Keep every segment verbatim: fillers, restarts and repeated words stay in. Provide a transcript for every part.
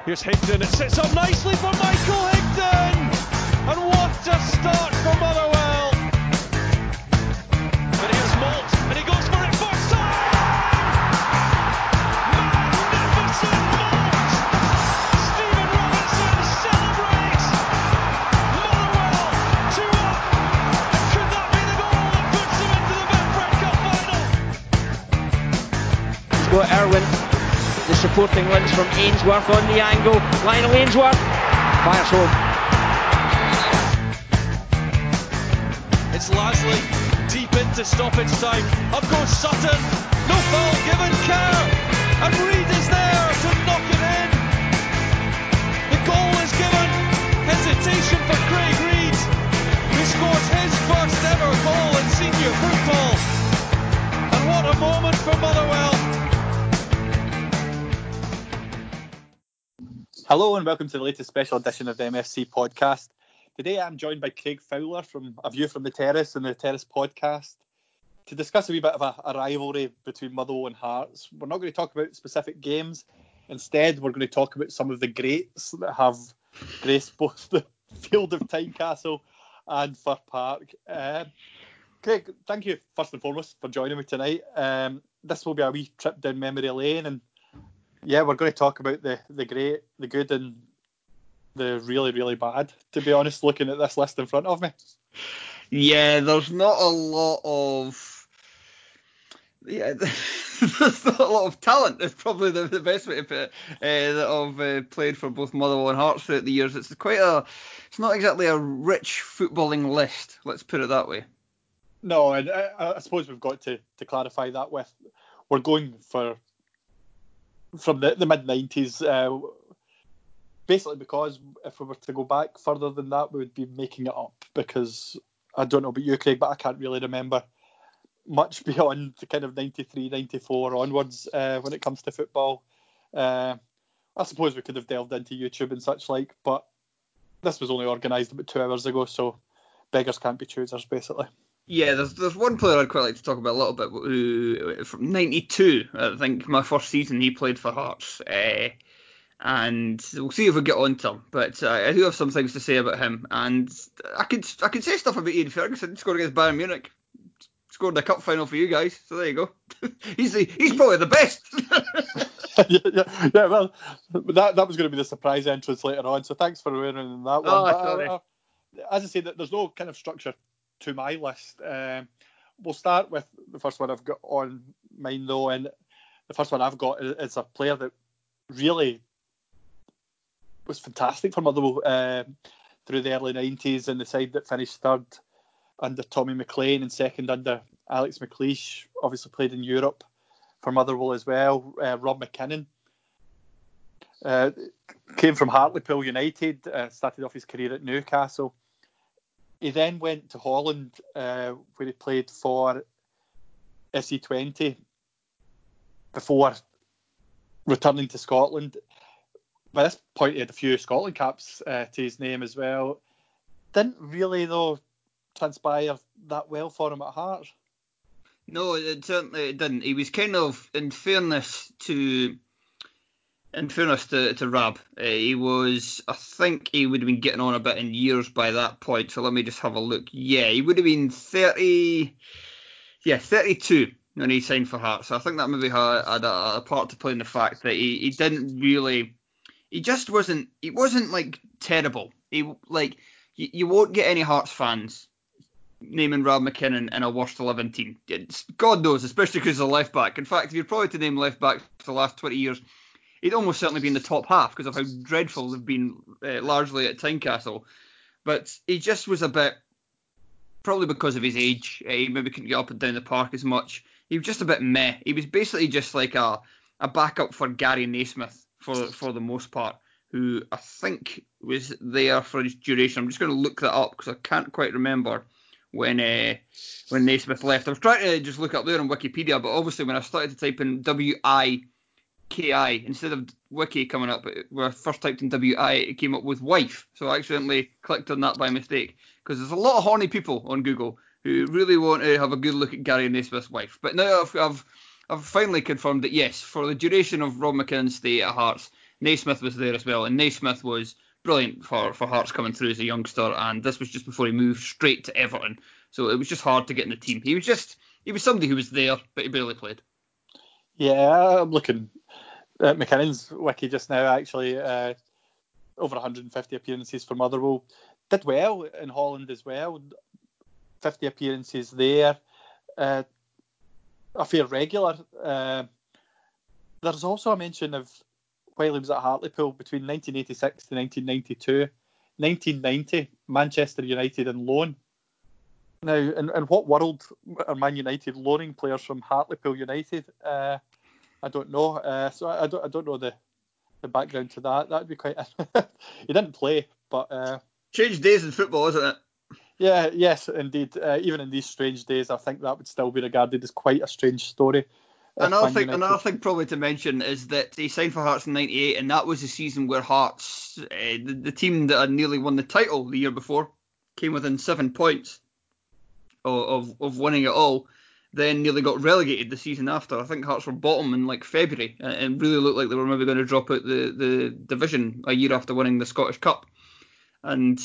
Here's Higdon, it sits up nicely for Michael Higdon! And what a start for Motherwell! But here's Malt, and he goes for it first time! Magnificent Malt! Stephen Robinson celebrates! Motherwell two up! And could that be the goal that puts them into the Betfred Cup final? He's got Irwin. The supporting links from Ainsworth on the angle. Lionel Ainsworth fires home. It's Lasley deep into stoppage time. Up goes Sutton. No foul given. Kerr. And Reid is there to knock it in. The goal is given. Hesitation for Craig Reid, who scores his first ever goal in senior football. And what a moment for Motherwell. Hello and welcome to the latest special edition of the M F C podcast. Today I'm joined by Craig Fowler from A View from the Terrace and the Terrace podcast to discuss a wee bit of a, a rivalry between Motherwell and Hearts. We're not going to talk about specific games. Instead, we're going to talk about some of the greats that have graced both the field of Tynecastle and Fir Park. Uh, Craig, thank you first and foremost for joining me tonight. Um, this will be a wee trip down memory lane, and yeah, we're going to talk about the, the great, the good, and the really, really bad, to be honest, looking at this list in front of me. Yeah, there's not a lot of... Yeah, there's not a lot of talent. It's probably the, the best way to put it, uh, that have uh, played for both Motherwell and Hearts throughout the years. It's quite a... It's not exactly a rich footballing list, let's put it that way. No, and I, I suppose we've got to, to clarify that with... We're going for... From the, the mid-nineties, uh, basically because if we were to go back further than that, we would be making it up, because I don't know about you, Craig, but I can't really remember much beyond the kind of ninety-three, ninety-four onwards uh, when it comes to football. Uh, I suppose we could have delved into YouTube and such like, but this was only organised about two hours ago, so beggars can't be choosers, basically. Yeah, there's there's one player I'd quite like to talk about a little bit, who from ninety-two, I think my first season he played for Hearts, uh, and we'll see if we get on to him. But uh, I do have some things to say about him, and I could I could say stuff about Ian Ferguson. Scored against Bayern Munich, scored the cup final for you guys. So there you go. he's the, he's probably the best. yeah, yeah, yeah, well, that that was going to be the surprise entrance later on. So thanks for wearing that one. Oh, but, sorry. uh, as I say, there's no kind of structure to my list. Um, we'll start with the first one I've got on mine, though, and the first one I've got is a player that really was fantastic for Motherwell uh, through the early nineties, and the side that finished third under Tommy McLean and second under Alex McLeish. Obviously played in Europe for Motherwell as well. Uh, Rob McKinnon uh, came from Hartlepool United, uh, started off his career at Newcastle. He then went to Holland, uh, where he played for F C twenty before returning to Scotland. By this point, he had a few Scotland caps uh, to his name as well. Didn't really, though, transpire that well for him at Hearts. No, it certainly didn't. He was kind of, in fairness to... In fairness to, to Rab, uh, he was, I think he would have been getting on a bit in years by that point, so let me just have a look. Yeah, he would have been thirty, yeah, thirty-two when he signed for Hearts, so I think that maybe had, had a, a part to play in the fact that he, he didn't really, he just wasn't, he wasn't like terrible. He, like, you, you won't get any Hearts fans naming Rab McKinnon in a worst eleven team. It's, God knows, especially because he's a left back. In fact, if you're probably to name left back for the last twenty years, he'd almost certainly be in the top half because of how dreadful they've been uh, largely at Tynecastle. But he just was a bit, probably because of his age, uh, he maybe couldn't get up and down the park as much. He was just a bit meh. He was basically just like a, a backup for Gary Naismith for, for the most part, who I think was there for his duration. I'm just going to look that up because I can't quite remember when uh, when Naismith left. I was trying to just look up there on Wikipedia, but obviously when I started to type in W I K I instead of wiki coming up, where I first typed in W I, it came up with wife, so I accidentally clicked on that by mistake, because there's a lot of horny people on Google who really want to have a good look at Gary Naismith's wife. But now I've, I've I've finally confirmed that yes, for the duration of Rob McKinnon's stay at Hearts, Naismith was there as well, and Naismith was brilliant for, for Hearts coming through as a youngster, and this was just before he moved straight to Everton, so it was just hard to get in the team. He was just he was somebody who was there, but he barely played. Yeah, I'm looking at McKinnon's wiki just now, actually. Uh, over one hundred fifty appearances for Motherwell. Did well in Holland as well. fifty appearances there. Uh, a fair regular. Uh, there's also a mention of while he was at Hartlepool between nineteen eighty-six to nineteen ninety-two. nineteen ninety, Manchester United on loan. Now, in, in what world are Man United loaning players from Hartlepool United? Uh, I don't know. Uh, so I, I don't. I don't know the, the background to that. That'd be quite. He didn't play, but uh, strange days in football, isn't it? Yeah. Yes, indeed. Uh, even in these strange days, I think that would still be regarded as quite a strange story. Another thing, another thing probably to mention is that he signed for Hearts in ninety-eight, and that was the season where Hearts, uh, the, the team that had nearly won the title the year before, came within seven points of, of, of winning it all, then nearly got relegated the season after. I think Hearts were bottom in like February, and really looked like they were maybe going to drop out the, the division a year after winning the Scottish Cup. And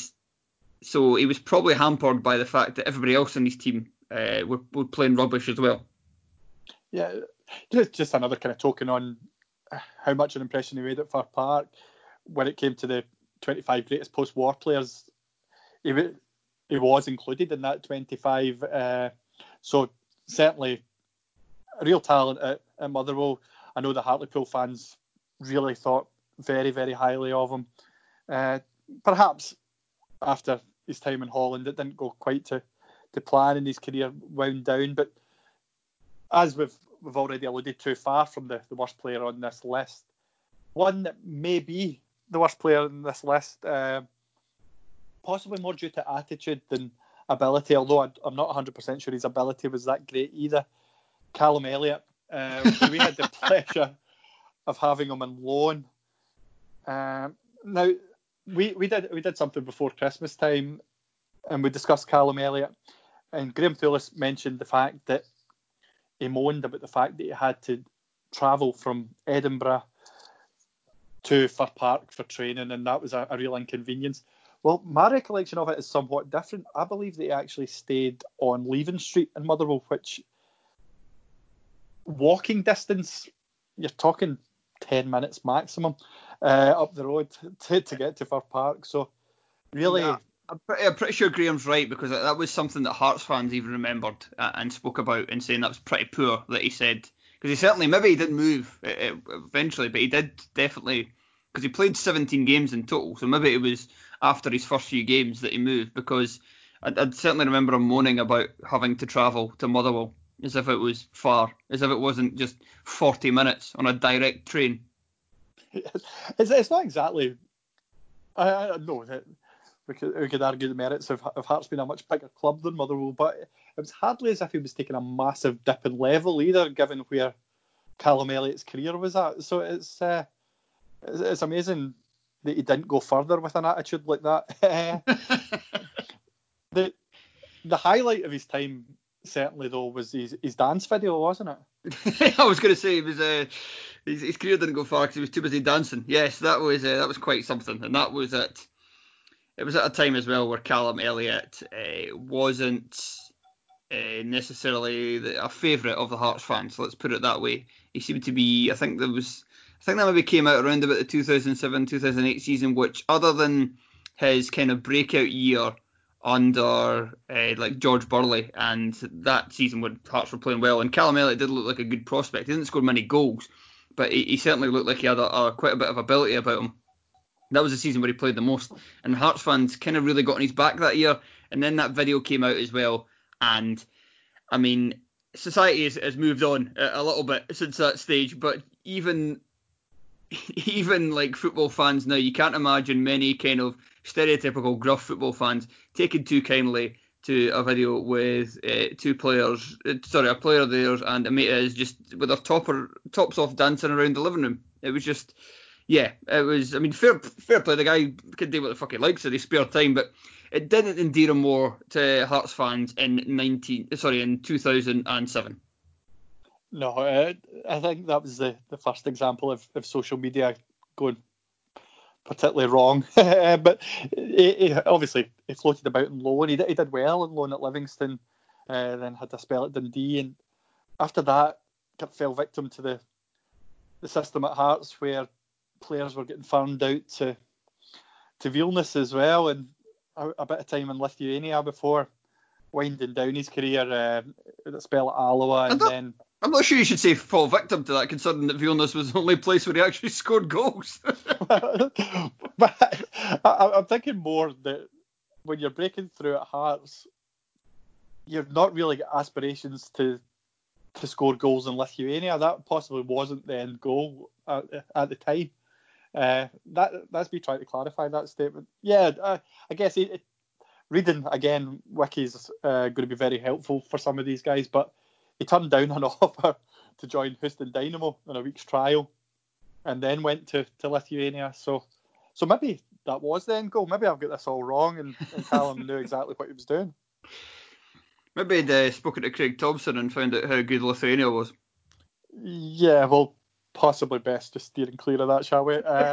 so he was probably hampered by the fact that everybody else in his team uh, were, were playing rubbish as well. Yeah, just, just another kind of token on how much an impression he made at Fir Park. When it came to the twenty-five greatest post-war players, he, he was included in that twenty-five. Uh, so certainly a real talent at, at Motherwell. I know the Hartlepool fans really thought very, very highly of him. Uh, perhaps after his time in Holland, it didn't go quite to, to plan, and his career wound down. But as we've we've already alluded to, far from the, the worst player on this list. One that may be the worst player on this list, uh, possibly more due to attitude than ability, although I, I'm not one hundred percent sure his ability was that great either. Callum Elliott, uh, we had the pleasure of having him on loan. Um, now, we, we did we did something before Christmas time, and we discussed Callum Elliott, and Graham Thewlis mentioned the fact that he moaned about the fact that he had to travel from Edinburgh to Fir Park for training, and that was a, a real inconvenience. Well, my recollection of it is somewhat different. I believe that he actually stayed on Leaving Street in Motherwell, which walking distance, you're talking ten minutes maximum uh, up the road to, to get to Fir Park. So really... Yeah. I'm pretty, I'm pretty sure Graham's right, because that was something that Hearts fans even remembered uh, and spoke about, and saying that was pretty poor that he said. Because he certainly, maybe he didn't move uh, eventually, but he did definitely, because he played seventeen games in total, so maybe it was after his first few games that he moved, because I'd, I'd certainly remember him moaning about having to travel to Motherwell as if it was far, as if it wasn't just forty minutes on a direct train. It's, it's not exactly... I, I know that... We could, we could argue the merits of, of Hearts being a much bigger club than Motherwell, but it was hardly as if he was taking a massive dip in level either, given where Callum Elliott's career was at. So it's uh, it's, it's amazing that he didn't go further with an attitude like that. the the highlight of his time, certainly though, was his, his dance video, wasn't it? I was going to say it was uh, his, his career didn't go far because he was too busy dancing. Yes, that was uh, that was quite something, and that was it. It was at a time as well where Callum Elliott uh, wasn't uh, necessarily the, a favourite of the Hearts fans. Let's put it that way. He seemed to be. I think there was. I think that maybe came out around about the two thousand seven two thousand eight season, which, other than his kind of breakout year under uh, like George Burley, and that season when Hearts were playing well, and Callum Elliott did look like a good prospect. He didn't score many goals, but he, he certainly looked like he had a, a, quite a bit of ability about him. That was the season where he played the most, and Hearts fans kind of really got on his back that year. And then that video came out as well, and I mean, society has, has moved on a, a little bit since that stage. But even even like football fans now, you can't imagine many kind of stereotypical gruff football fans taking too kindly to a video with uh, two players, uh, sorry, a player of theirs and a mate is just with their topper tops off dancing around the living room. It was just. Yeah, it was. I mean, fair, fair play. The guy can do what the fuck he likes in his spare time, but it didn't endear him more to Hearts fans in nineteen. Sorry, in two thousand seven. No, uh, I think that was the, the first example of, of social media going particularly wrong. But he, he obviously he floated about in loan. He did, he did well in loan at Livingston, uh, then had a spell at Dundee, and after that fell victim to the the system at Hearts where players were getting farmed out to to Vilnius as well, and a, a bit of time in Lithuania before winding down his career, uh, a spell at Alloa, and not, then... I'm not sure you should say fall victim to that, considering that Vilnius was the only place where he actually scored goals. But I, I'm thinking more that when you're breaking through at Hearts, you're not really got aspirations to to score goals in Lithuania. That possibly wasn't the end goal at, at the time. Uh, that that's me trying to clarify that statement. Yeah, uh, I guess it, it, reading again Wiki's uh, going to be very helpful for some of these guys, but he turned down an offer to join Houston Dynamo in a week's trial, and then went to, to Lithuania. So, so maybe that was the end goal. Maybe I've got this all wrong, and, and Callum knew exactly what he was doing. Maybe he'd uh, spoken to Craig Thompson and found out how good Lithuania was. Yeah, well, possibly best just steering clear of that, shall we? Uh,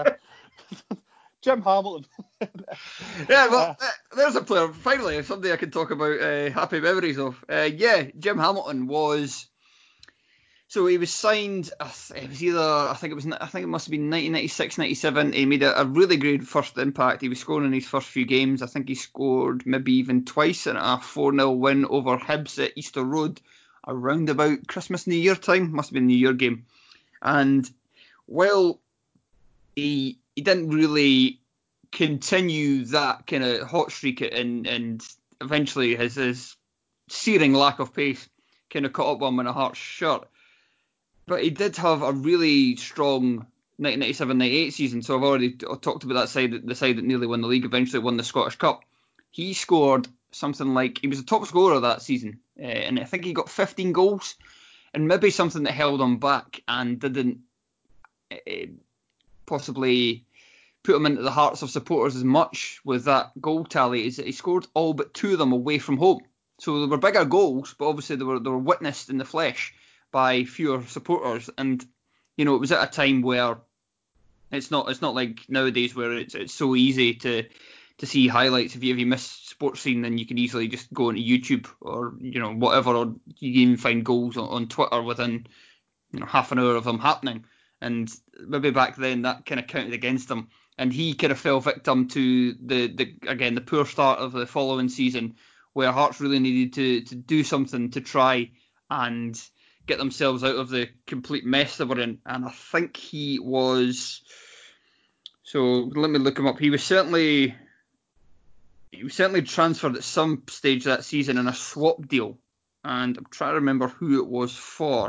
Jim Hamilton. Yeah, well, uh, there's a player, finally, somebody I can talk about uh, happy memories of. Uh, yeah, Jim Hamilton was... So he was signed, it was either, I think it was, I think it must have been nineteen ninety-six ninety-seven. He made a, a really great first impact. He was scoring in his first few games. I think he scored maybe even twice in a four nil win over Hibs at Easter Road around about Christmas, New Year time. Must have been New Year game. And while he he didn't really continue that kind of hot streak and, and eventually his, his searing lack of pace kind of caught up on him in a Hearts shirt. But he did have a really strong nineteen ninety-seven ninety-eight season, so I've already t- talked about that side, the side that nearly won the league, eventually won the Scottish Cup. He scored something like, he was the top scorer that season, uh, and I think he got fifteen goals, and maybe something that held him back and didn't uh, possibly put him into the hearts of supporters as much with that goal tally is that he scored all but two of them away from home. So they were bigger goals, but obviously they were they were witnessed in the flesh by fewer supporters, and you know it was at a time where it's not it's not like nowadays where it's it's so easy to to see highlights. If you if you miss sports scene, then you can easily just go onto YouTube or you know whatever, or you can even find goals on, on Twitter within you know half an hour of them happening. And maybe back then that kind of counted against him, and he kind of fell victim to the the again the poor start of the following season, where Hearts really needed to to do something to try and get themselves out of the complete mess they were in. And I think he was, so let me look him up. He was certainly he was certainly transferred at some stage that season in a swap deal, and I'm trying to remember who it was for.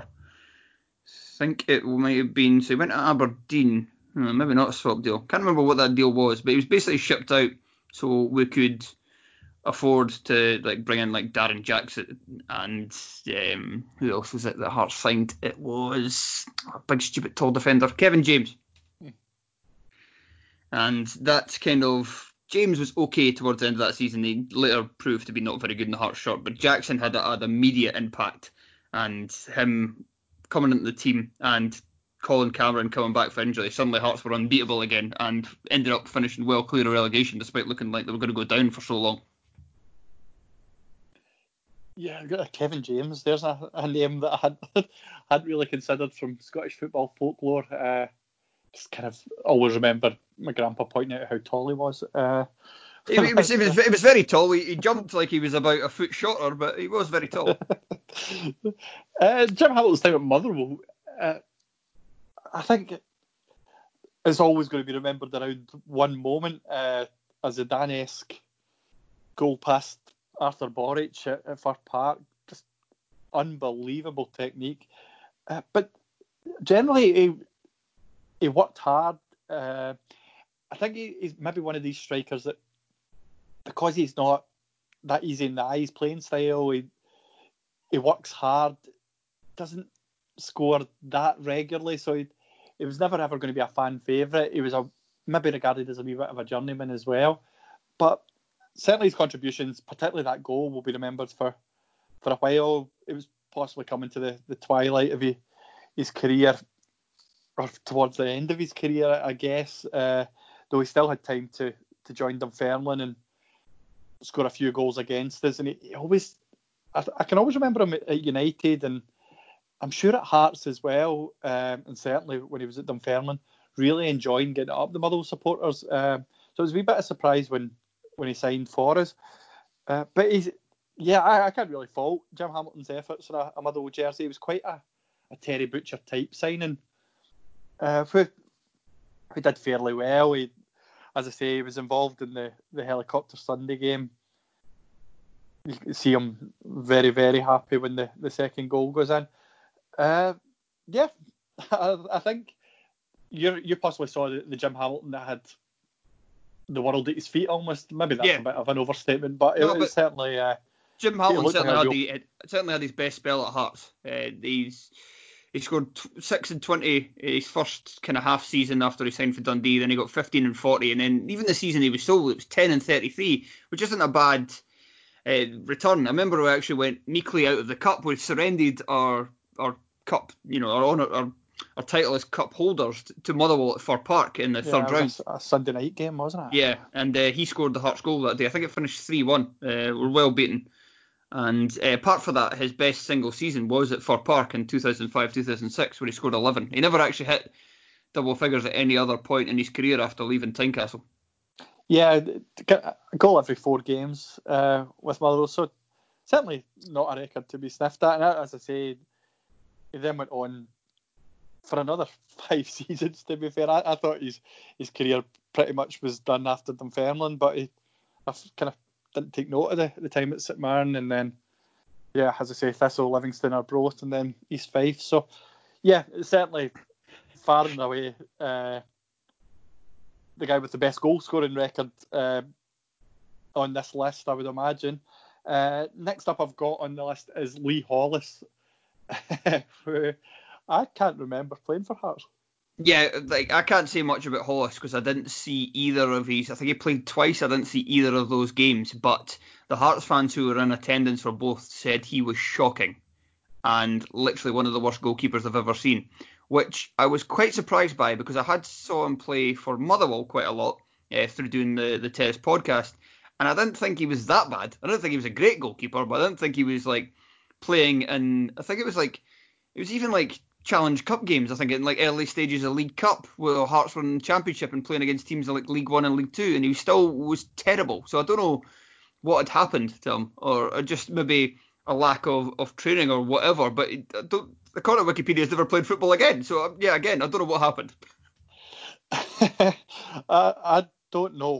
I think it might have been, so he went to Aberdeen. Hmm, maybe not a swap deal. Can't remember what that deal was, but he was basically shipped out so we could afford to like bring in like Darren Jackson and um, who else was it that Hearts signed? It was a big stupid tall defender, Kevin James. Hmm. And that's kind of, James was okay towards the end of that season. He later proved to be not very good in the Hearts shirt, but Jackson had a, had immediate impact, and him coming into the team and Colin Cameron coming back for injury, suddenly Hearts were unbeatable again and ended up finishing well clear of relegation despite looking like they were going to go down for so long. Yeah, I've got Kevin James. There's a, a name that I had, hadn't really considered from Scottish football folklore. Uh, just kind of always remember my grandpa pointing out how tall he was. Uh, he, he, was, he, was, he was very tall. He, he jumped like he was about a foot shorter, but he was very tall. uh, Jim Hamilton's time at Motherwell, uh, I think it's always going to be remembered around one moment, uh, a Zidane-esque goal past Arthur Boric at, at Firth Park. Just unbelievable technique. Uh, but generally, he, he worked hard. Uh, I think he, he's maybe one of these strikers that, because he's not that easy in the eyes playing style, he, he works hard, doesn't score that regularly, so he, he was never ever going to be a fan favourite. He was a maybe regarded as a wee bit of a journeyman as well. But certainly his contributions, particularly that goal, will be remembered for, for a while. It was possibly coming to the, the twilight of his, his career, or towards the end of his career, I guess. Uh, though he still had time to, to join Dunfermline and score a few goals against us. And he, he always, I, I can always remember him at, at United, and I'm sure at Hearts as well, um, and certainly when he was at Dunfermline, really enjoying getting up the Motherwell supporters. Um, so it was a wee bit of surprise when, when he signed for us. Uh, but he's, yeah, I, I can't really fault Jim Hamilton's efforts in a, a Motherwell jersey. It was quite a, a Terry Butcher type signing. Uh, who, who did fairly well. He, as I say, he was involved in the, the Helicopter Sunday game. You can see him very, very happy when the, the second goal goes in. Uh, yeah, I, I think you you possibly saw the, the Jim Hamilton that had the world at his feet almost. Maybe that's Yeah. a bit of an overstatement, but No, it was but certainly... Uh, Jim Hamilton certainly like had, real... the, certainly had his best spell at Hearts. Uh, he's He scored six and twenty his first kind of half season after he signed for Dundee. Then he got fifteen and forty, and then even the season he was sold, it was ten and thirty-three, which isn't a bad uh, return. I remember we actually went meekly out of the cup. We surrendered our our cup, you know, our honour, our our title as cup holders to Motherwell at Fir Park in the yeah, third it round. was a, a Sunday night game, wasn't it? Yeah, and uh, he scored the Hearts goal that day. I think it finished three one. Uh, we're well beaten. And uh, apart from that, his best single season was at Fir Park in two thousand five two thousand six, where he scored eleven. He never actually hit double figures at any other point in his career after leaving Tynecastle. Yeah, a goal every four games uh, with Motherwell, so certainly not a record to be sniffed at. And as I say, he then went on for another five seasons, to be fair. I, I thought his his career pretty much was done after Dunfermline, but he I kind of didn't take note of the, the time at St Mirren, and then, yeah, as I say, Thistle, Livingston, Arbroath, and then East Fife. So, yeah, it's certainly far and away uh, the guy with the best goal scoring record uh, on this list, I would imagine. Uh, next up I've got on the list is Lee Hollis, who I can't remember playing for Hearts. Yeah, like I can't say much about Hollis because I didn't see either of his. I think he played twice. I didn't see either of those games. But the Hearts fans who were in attendance for both said he was shocking and literally one of the worst goalkeepers I've ever seen, which I was quite surprised by because I had saw him play for Motherwell quite a lot uh, through doing the the Terrace podcast, and I didn't think he was that bad. I don't think he was a great goalkeeper, but I didn't think he was like playing in. I think it was like it was even like Challenge Cup games, I think, in like early stages of League Cup, where Hearts were in the Championship and playing against teams in like League One and League Two, and he still was terrible. So I don't know what had happened to him, or just maybe a lack of, of training or whatever. But I don't, according to Wikipedia, he's never played football again. So yeah, again, I don't know what happened. I, I don't know.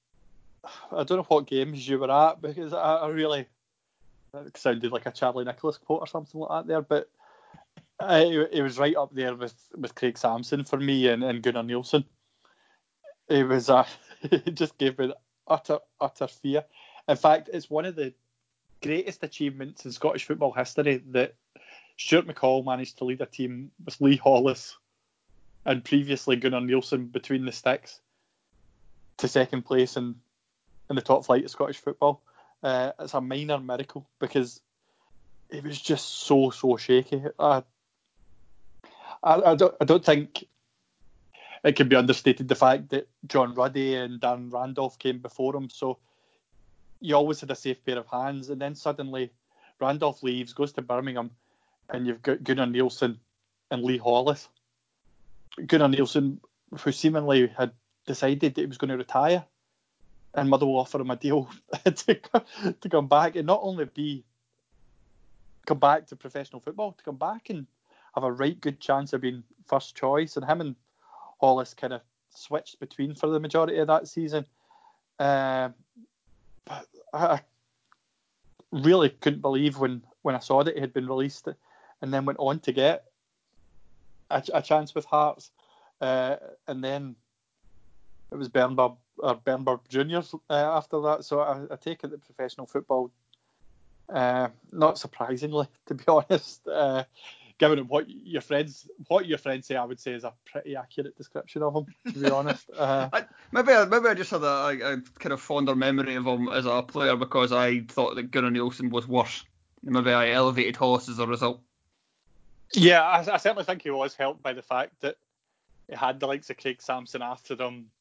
I don't know what games you were at because I, I really it sounded like a Charlie Nicholas quote or something like that there, but. Uh, he was right up there with, with Craig Sampson for me and, and Gunnar Nielsen. It was a, it just gave me utter utter fear. In fact, it's one of the greatest achievements in Scottish football history that Stuart McCall managed to lead a team with Lee Hollis and previously Gunnar Nielsen between the sticks to second place in, in the top flight of Scottish football. Uh, it's a minor miracle because it was just so so shaky. I, I, I don't I don't think it can be understated the fact that John Ruddy and Dan Randolph came before him, so you always had a safe pair of hands, and then suddenly Randolph leaves, goes to Birmingham, and you've got Gunnar Nielsen and Lee Hollis. Gunnar Nielsen, who seemingly had decided that he was going to retire, and Motherwell offer him a deal to, to come back and not only be come back to professional football, to come back and have a right good chance of being first choice. And him and Hollis kind of switched between for the majority of that season. Uh, but I really couldn't believe when, when I saw that he had been released and then went on to get a, a chance with Hearts. Uh, and then it was Bernberg, or Bernberg Juniors uh, after that. So I, I take it that professional football, uh, not surprisingly, to be honest, uh, given what your friends what your friends say, I would say is a pretty accurate description of him, to be honest. Uh, I, maybe I, maybe I just had a, a, a kind of fonder memory of him as a player because I thought that Gunnar Nielsen was worse. Maybe I elevated Hollis as a result. Yeah, I, I certainly think he was helped by the fact that he had the likes of Craig Sampson after him,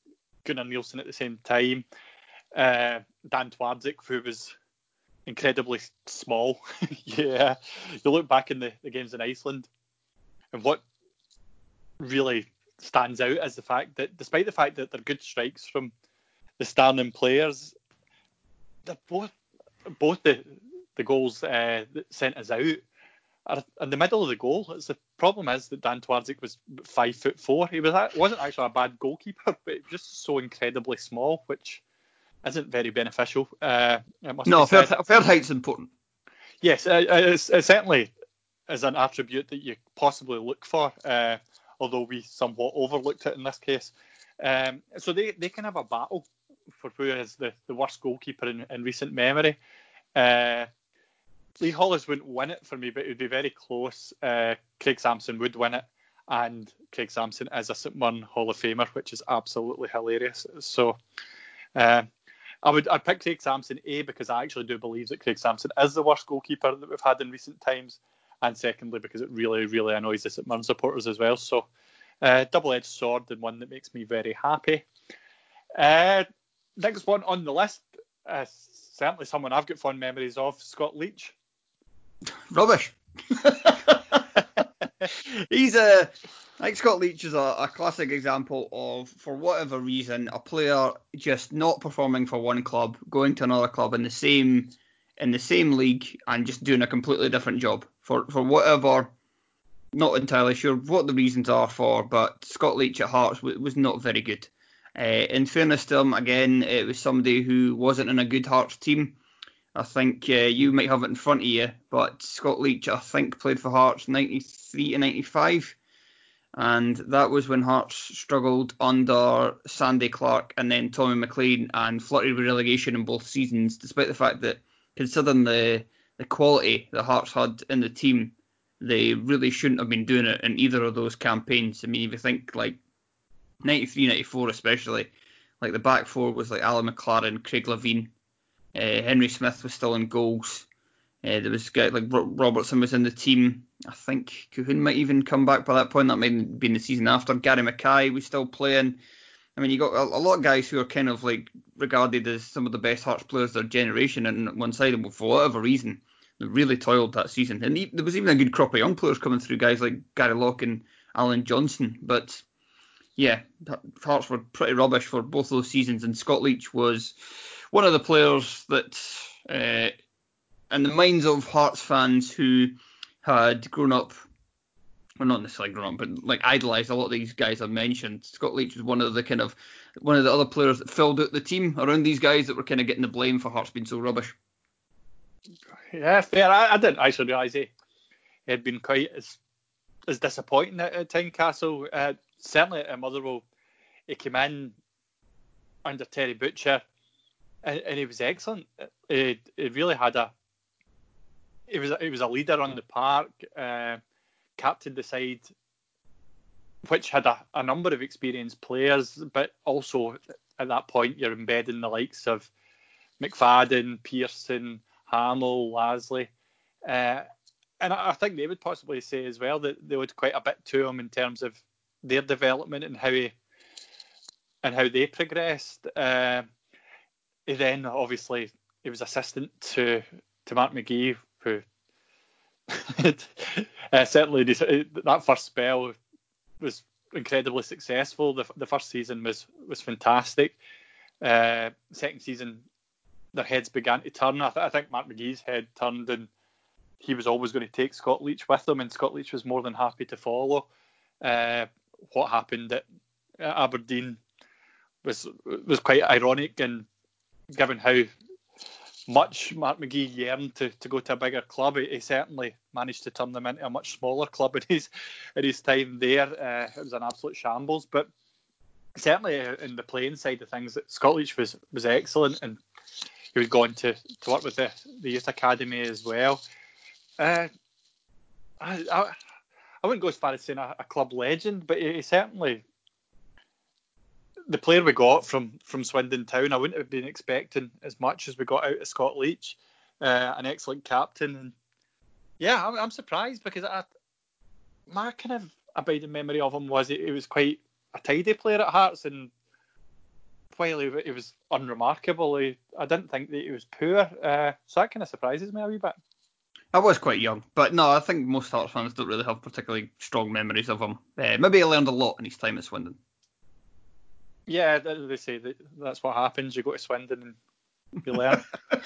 Gunnar Nielsen at the same time. Uh, Dan Twardzik, who was incredibly small. yeah, you look back in the, the games in Iceland, and what really stands out is the fact that, despite the fact that they're good strikes from the standing players, they're both both the the goals uh, that sent us out are in the middle of the goal. It's the problem is that Dan Twardzik was five foot four. He was wasn't actually a bad goalkeeper, but just so incredibly small, which isn't very beneficial. Uh, it must no, be said. fair, fair height's important. Yes, it, it's, it certainly is an attribute that you possibly look for, uh, although we somewhat overlooked it in this case. Um, so they, they can have a battle for who is the, the worst goalkeeper in, in recent memory. Uh, Lee Hollis wouldn't win it for me, but it would be very close. Uh, Craig Sampson would win it, and Craig Sampson is a St Mirren Hall of Famer, which is absolutely hilarious. So uh, I would I'd pick Craig Sampson, A, because I actually do believe that Craig Sampson is the worst goalkeeper that we've had in recent times, and secondly, because it really, really annoys the St Mirren supporters as well. So uh, double-edged sword, and one that makes me very happy. Uh, next one on the list, uh, certainly someone I've got fond memories of, Scott Leach. Rubbish. He's a, I think Scott Leach is a, a classic example of, for whatever reason, a player just not performing for one club, going to another club in the same in the same league, and just doing a completely different job for for whatever. Not entirely sure what the reasons are for, but Scott Leach at Hearts w- was not very good. Uh, in fairness to him, again, it was somebody who wasn't in a good Hearts team. I think uh, you might have it in front of you, but Scott Leach, I think, played for Hearts ninety-three to ninety-five, and that was when Hearts struggled under Sandy Clark and then Tommy McLean and flirted with relegation in both seasons, despite the fact that, considering the, the quality that Hearts had in the team, they really shouldn't have been doing it in either of those campaigns. I mean, if you think, like, ninety-three ninety-four especially, like the back four was like Alan McLaren, Craig Levine, Uh, Henry Smith was still in goals. Uh, there was guy like Robertson was in the team. I think Kuhn might even come back by that point. That might have been the season after. Gary Mackay was still playing. I mean, you got a, a lot of guys who are kind of like regarded as some of the best Hearts players of their generation, and on one side, and for whatever reason, they really toiled that season. And he, there was even a good crop of young players coming through, guys like Gary Locke and Alan Johnson. But yeah, Hearts were pretty rubbish for both those seasons, and Scott Leach was one of the players that, uh, in the minds of Hearts fans who had grown up, well, not necessarily grown up, but like idolised a lot of these guys I mentioned, Scott Leach was one of the kind of one of the other players that filled out the team around these guys that were kind of getting the blame for Hearts being so rubbish. Yeah, fair. I, I didn't actually realise he had been quite as as disappointing at, at Tynecastle. Uh, certainly at Motherwell, he came in under Terry Butcher, and, and he was excellent. He, he really had a he was he was a leader on the park, uh, captained the side, which had a, a number of experienced players, but also at that point you're embedding the likes of McFadden, Pearson, Hamill, Lasley. Uh, and I, I think they would possibly say as well that they would quite a bit to him in terms of their development and how he and how they progressed. Uh, he then obviously he was assistant to to Mark McGee, who uh, certainly that first spell was incredibly successful. The, the first season was was fantastic. Uh, second season, their heads began to turn. I, th- I think Mark McGee's head turned, and he was always going to take Scott Leach with him, and Scott Leach was more than happy to follow. Uh, what happened at Aberdeen was was quite ironic, and given how much Mark McGee yearned to, to go to a bigger club, he, he certainly managed to turn them into a much smaller club in his in his time there. Uh, it was an absolute shambles, but certainly in the playing side of things, Scott Leach was was excellent, and he was going to, to work with the, the youth academy as well. Uh, I, I I wouldn't go as far as saying a, a club legend, but he, he certainly, the player we got from, from Swindon Town, I wouldn't have been expecting as much as we got out of Scott Leach. Uh, an excellent captain, and yeah, I'm, I'm surprised because I, my kind of abiding memory of him was he, he was quite a tidy player at Hearts, and while he, he was unremarkable, he, I didn't think that he was poor. Uh, so that kind of surprises me a wee bit. I was quite young, but no, I think most Hearts fans don't really have particularly strong memories of him. Uh, maybe he learned a lot in his time at Swindon. Yeah, they, they say that that's what happens. You go to Swindon and you learn.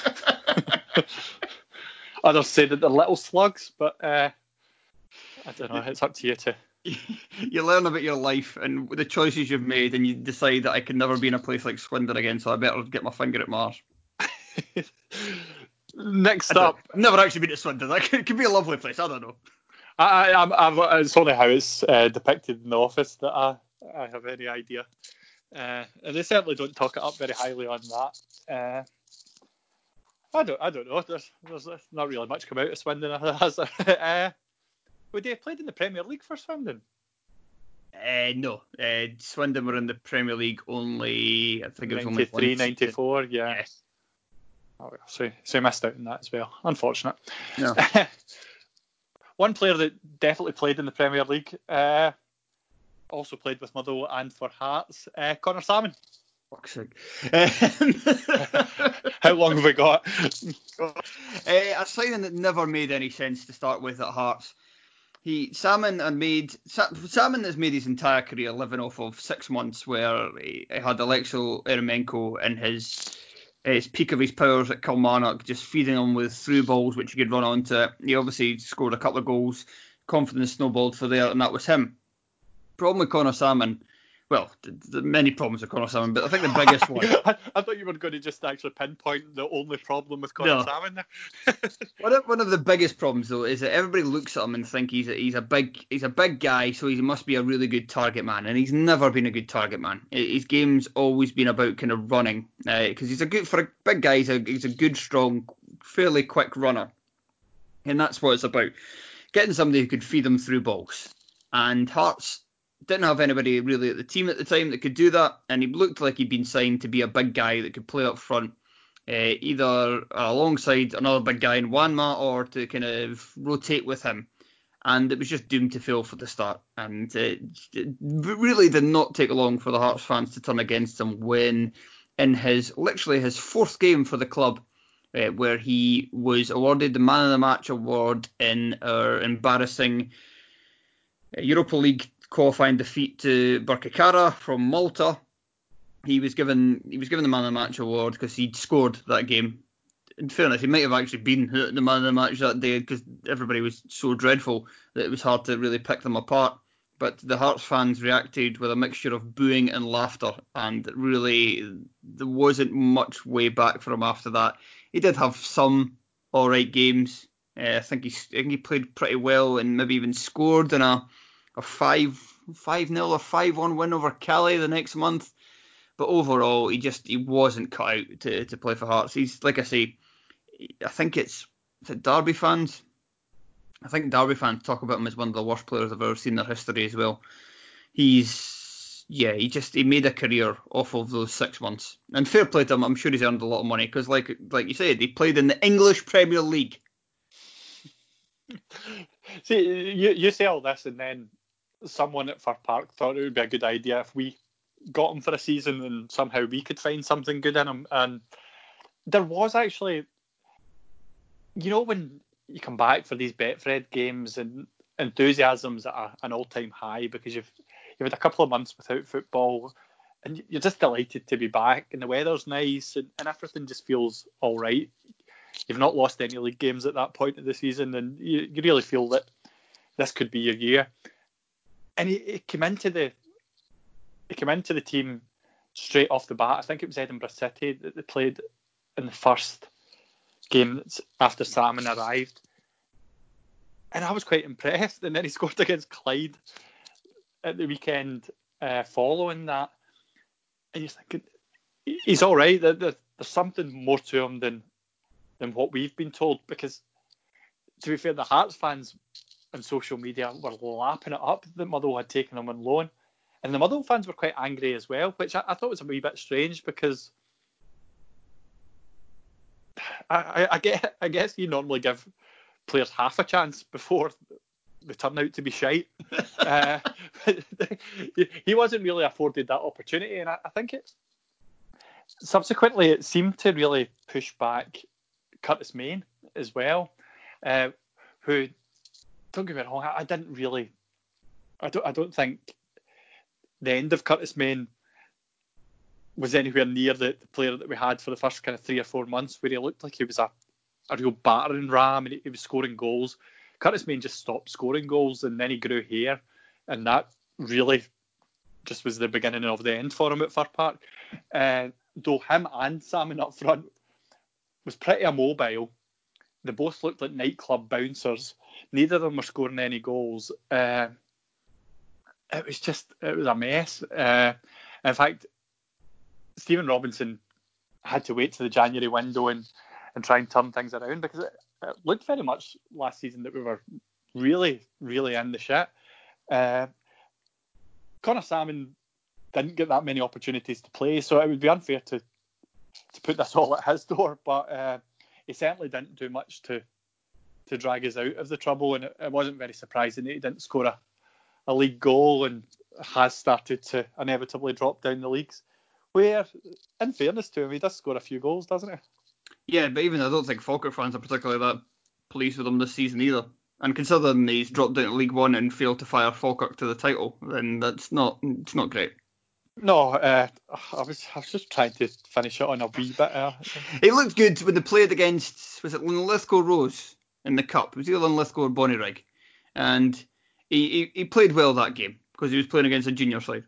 Others say that they're little slugs, but uh, I don't know. It's up to you to. You learn about your life and the choices you've made, and you decide that I can never be in a place like Swindon again, so I better get my finger at Mars. Next up, I've never actually been to Swindon. That could, could be a lovely place. I don't know. I, I, I'm, I'm, it's only how it's uh, depicted in the office that I, I have any idea. Uh, and they certainly don't talk it up very highly on that. Uh, I don't, I don't know. There's, there's not really much come out of Swindon. Has there? Uh, would they have played in the Premier League for Swindon? Uh, no, uh, Swindon were in the Premier League only. I think it was only ninety-three, ninety-four. Yeah. Yes. Oh, so, so he missed out on that as well. Unfortunate. No. One player that definitely played in the Premier League, uh, also played with Motherwell and for Hearts, uh, Connor Salmon. Fuck's sake. How long have we got? uh, a signing that never made any sense to start with at Hearts. He Salmon had made Salmon has made his entire career living off of six months where he, he had Alexo Eremenko in his his peak of his powers at Kilmarnock, just feeding him with through balls which he could run onto. He obviously scored a couple of goals, confidence snowballed for there, and that was him. Problem with Connor Salmon, well, the, the many problems with Connor Salmon, but I think the biggest one. I, I thought you were going to just actually pinpoint the only problem with Connor No. Salmon there. One of, one of the biggest problems though is that everybody looks at him and think he's a, he's a big he's a big guy, so he must be a really good target man, and he's never been a good target man. His game's always been about kind of running, because uh, he's a good for a big guy. He's a he's a good, strong, fairly quick runner, and that's what it's about. Getting somebody who could feed him through balls, and Hearts didn't have anybody really at the team at the time that could do that, and he looked like he'd been signed to be a big guy that could play up front. Uh, either alongside another big guy in Wanma or to kind of rotate with him. And it was just doomed to fail for the start. And uh, it really did not take long for the Hearts fans to turn against him when, in his literally his fourth game for the club, uh, where he was awarded the Man of the Match award in our embarrassing Europa League qualifying defeat to Birkirkara from Malta. He was given he was given the Man of the Match award because he'd scored that game. In fairness, he might have actually been the Man of the Match that day because everybody was so dreadful that it was hard to really pick them apart. But the Hearts fans reacted with a mixture of booing and laughter, and really there wasn't much way back for him after that. He did have some all right games. Uh, I think he I think he played pretty well and maybe even scored in a a five five nil or five one win over Cali the next month. But overall, he just he wasn't cut out to, to play for Hearts. He's, like I say, I think it's, is it Derby fans? I think Derby fans talk about him as one of the worst players I've ever seen in their history as well. He's, yeah, he just he made a career off of those six months. And fair play to him, I'm sure he's earned a lot of money because, like like you said, he played in the English Premier League. See, you, you say all this, and then someone at Fir Park thought it would be a good idea if we got him for a season and somehow we could find something good in him. And there was actually, you know, when you come back for these Betfred games and enthusiasm's at a, an all-time high because you've you've had a couple of months without football and you're just delighted to be back and the weather's nice and, and everything just feels all right. You've not lost any league games at that point of the season and you, you really feel that this could be your year. And he, he came into the He came into the team straight off the bat. I think it was Edinburgh City that they played in the first game after Salmon arrived. And I was quite impressed. And then he scored against Clyde at the weekend uh, following that. And you're thinking, he's all right. There, there, there's something more to him than, than what we've been told. Because, to be fair, the Hearts fans on social media were lapping it up that Motherwell had taken him on loan. And the Motherwell fans were quite angry as well, which I, I thought was a wee bit strange because I, I, I, get, I guess you normally give players half a chance before they turn out to be shite. uh, he wasn't really afforded that opportunity, and I, I think it subsequently, it seemed to really push back Curtis Main as well, uh, who, don't get me wrong, I, I didn't really, I don't, I don't think the end of Curtis Main was anywhere near the, the player that we had for the first kind of three or four months, where he looked like he was a, a real battering ram and he, he was scoring goals. Curtis Main just stopped scoring goals, and then he grew hair, and that really just was the beginning of the end for him at Fir Park. Uh, though him and Salmon up front was pretty immobile. They both looked like nightclub bouncers. Neither of them were scoring any goals. Uh, it was just, it was a mess. Uh, in fact, Stephen Robinson had to wait to the January window and, and try and turn things around, because it, it looked very much last season that we were really, really in the shit. Uh, Connor Salmon didn't get that many opportunities to play, so it would be unfair to to put this all at his door, but uh, he certainly didn't do much to to drag us out of the trouble, and it, it wasn't very surprising that he didn't score a, a league goal and has started to inevitably drop down the leagues, where, in fairness to him, he does score a few goals, doesn't he? Yeah, but even I don't think Falkirk fans are particularly that pleased with him this season either. And considering he's dropped down to League One and failed to fire Falkirk to the title, then that's not it's not great. No, uh, I was I was just trying to finish it on a wee bit. Uh, It looked good when they played against, was it Linlithgow Rose in the Cup? It was either Linlithgow or Bonnyrigg. And he, he, he played well that game because he was playing against a junior side.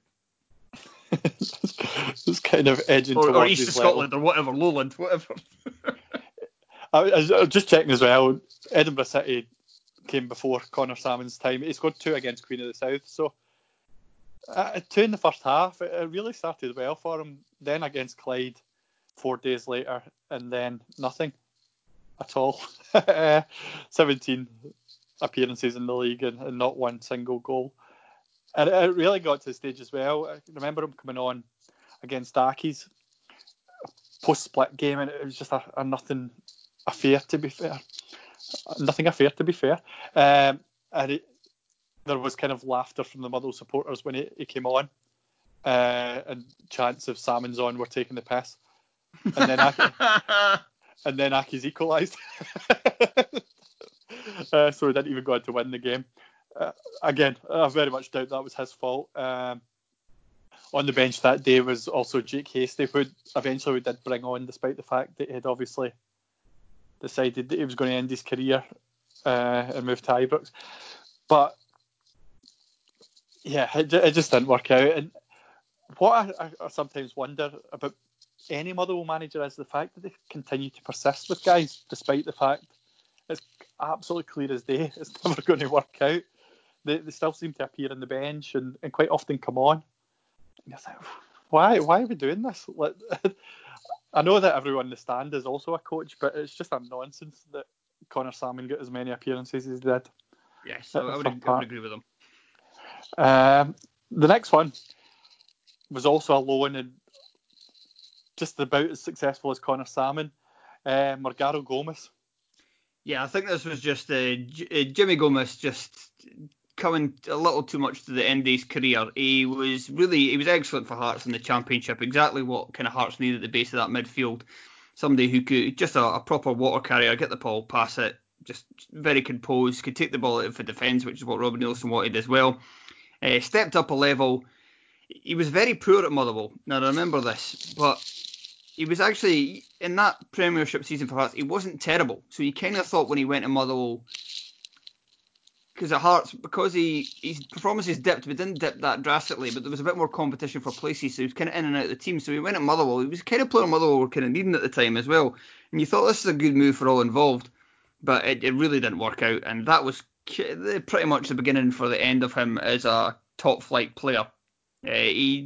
It's kind of edging or, towards or East his of Scotland level. or whatever, Lowland, whatever. I, I was I was just checking as well. Edinburgh City came before Connor Salmon's time. He scored two against Queen of the South, so uh, two in the first half. It, it really started well for him. Then against Clyde, four days later, and then nothing at all. uh, seventeen appearances in the league and, and not one single goal. And it, it really got to the stage as well. I remember him coming on against Accies post-split game, and it was just a, a nothing affair, to be fair. Nothing affair, to be fair. Um, and it, there was kind of laughter from the Motherwell supporters when he, he came on, uh, and chants of Salmon's on were taking the piss. And then Aki, and then Accies equalised. uh, so he didn't even go on to win the game. Uh, again, I very much doubt that was his fault. Um, on the bench that day was also Jake Hastie, who eventually we did bring on, despite the fact that he had obviously decided that he was going to end his career uh, and move to Ibrox. But yeah, it, it just didn't work out. And what I, I sometimes wonder about any Motherwell manager is the fact that they continue to persist with guys, despite the fact it's absolutely clear as day it's never going to work out. They, they still seem to appear on the bench and, and quite often come on. And you're like, why, why are we doing this? Like, I know that everyone in the stand is also a coach, but it's just a nonsense that Connor Salmon got as many appearances as he did. Yes, I, I, would, I would agree with him. Um, the next one was also a loan and just about as successful as Connor Salmon, uh, Morgaro Gomez. Yeah, I think this was just uh, J- uh, Jimmy Gomez just coming a little too much to the end of his career. He was really, he was excellent for Hearts in the Championship, exactly what kind of Hearts needed at the base of that midfield. Somebody who could, just a, a proper water carrier, get the ball, pass it, just very composed, could take the ball out for defence, which is what Robin Nielsen wanted as well. Uh, stepped up a level. He was very poor at Motherwell. Now, I remember this, but he was actually, in that Premiership season for Hearts, he wasn't terrible. So you kind of thought when he went to Motherwell, because at Hearts, because he his performances dipped, but didn't dip that drastically, but there was a bit more competition for places, so he was kind of in and out of the team. So he went at Motherwell. He was the kind of player Motherwell were kind of needing at the time as well. And you thought this is a good move for all involved, but it, it really didn't work out. And that was pretty much the beginning for the end of him as a top flight player. Uh, he...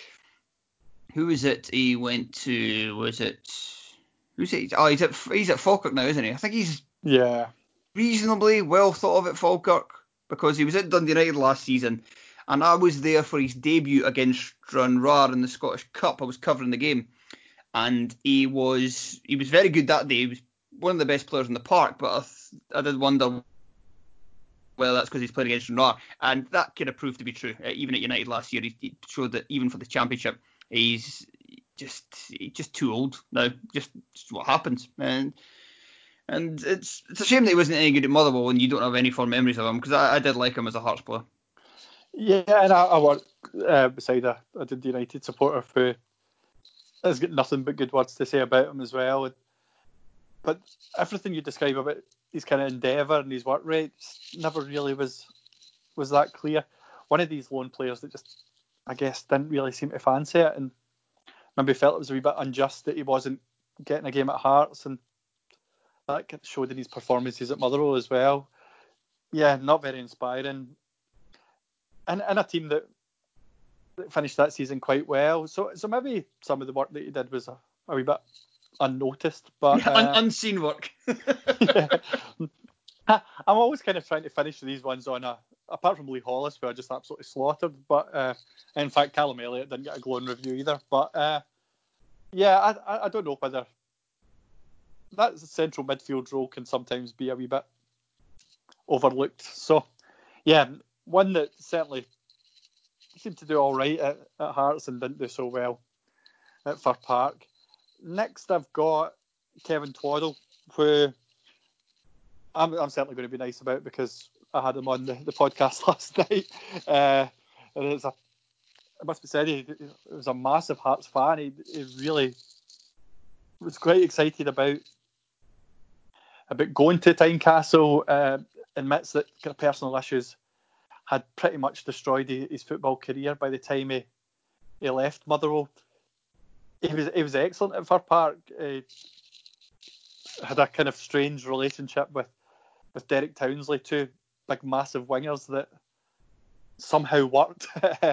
Who is it he went to? Was it... Who's it? Oh, he's at, he's at Falkirk now, isn't he? I think he's yeah reasonably well thought of at Falkirk because he was at Dundee United last season and I was there for his debut against Stranraer in the Scottish Cup. I was covering the game and he was he was very good that day. He was one of the best players in the park, but I, th- I did wonder whether that's because he's playing against Stranraer, and that kind of proved to be true. Uh, even at United last year, he, he showed that even for the Championship, he's just just too old now. Just, just what happens, and and it's it's a shame that he wasn't any good at Motherwell, and you don't have any fond memories of him, because I, I did like him as a Hearts player. Yeah, and I, I work uh, beside a, a Dundee United supporter who has got nothing but good words to say about him as well. But everything you describe about his kind of endeavour and his work rate never really was was that clear. One of these lone players that just, I guess, didn't really seem to fancy it, and maybe felt it was a wee bit unjust that he wasn't getting a game at Hearts, and that showed in his performances at Motherwell as well. Yeah, not very inspiring. And, and a team that, that finished that season quite well. So so maybe some of the work that he did was a, a wee bit unnoticed. But uh, Un- unseen work. yeah. I'm always kind of trying to finish these ones on a, apart from Lee Hollis, who I just absolutely slaughtered. But uh, in fact, Callum Elliott didn't get a glowing review either. But uh, yeah, I, I don't know whether that central midfield role can sometimes be a wee bit overlooked. So yeah, one that certainly seemed to do all right at, at Hearts and didn't do so well at Fir Park. Next, I've got Kevin Twaddle, who I'm, I'm certainly going to be nice about because I had him on the, the podcast last night. Uh, and it's a, it must be said, he, he was a massive Hearts fan. He, he really was quite excited about about going to Tynecastle. Uh, admits that kind of personal issues had pretty much destroyed his football career by the time he, he left Motherwell. He was he was excellent at Fir Park. He had a kind of strange relationship with, with Derek Townsley, two big massive wingers that somehow worked.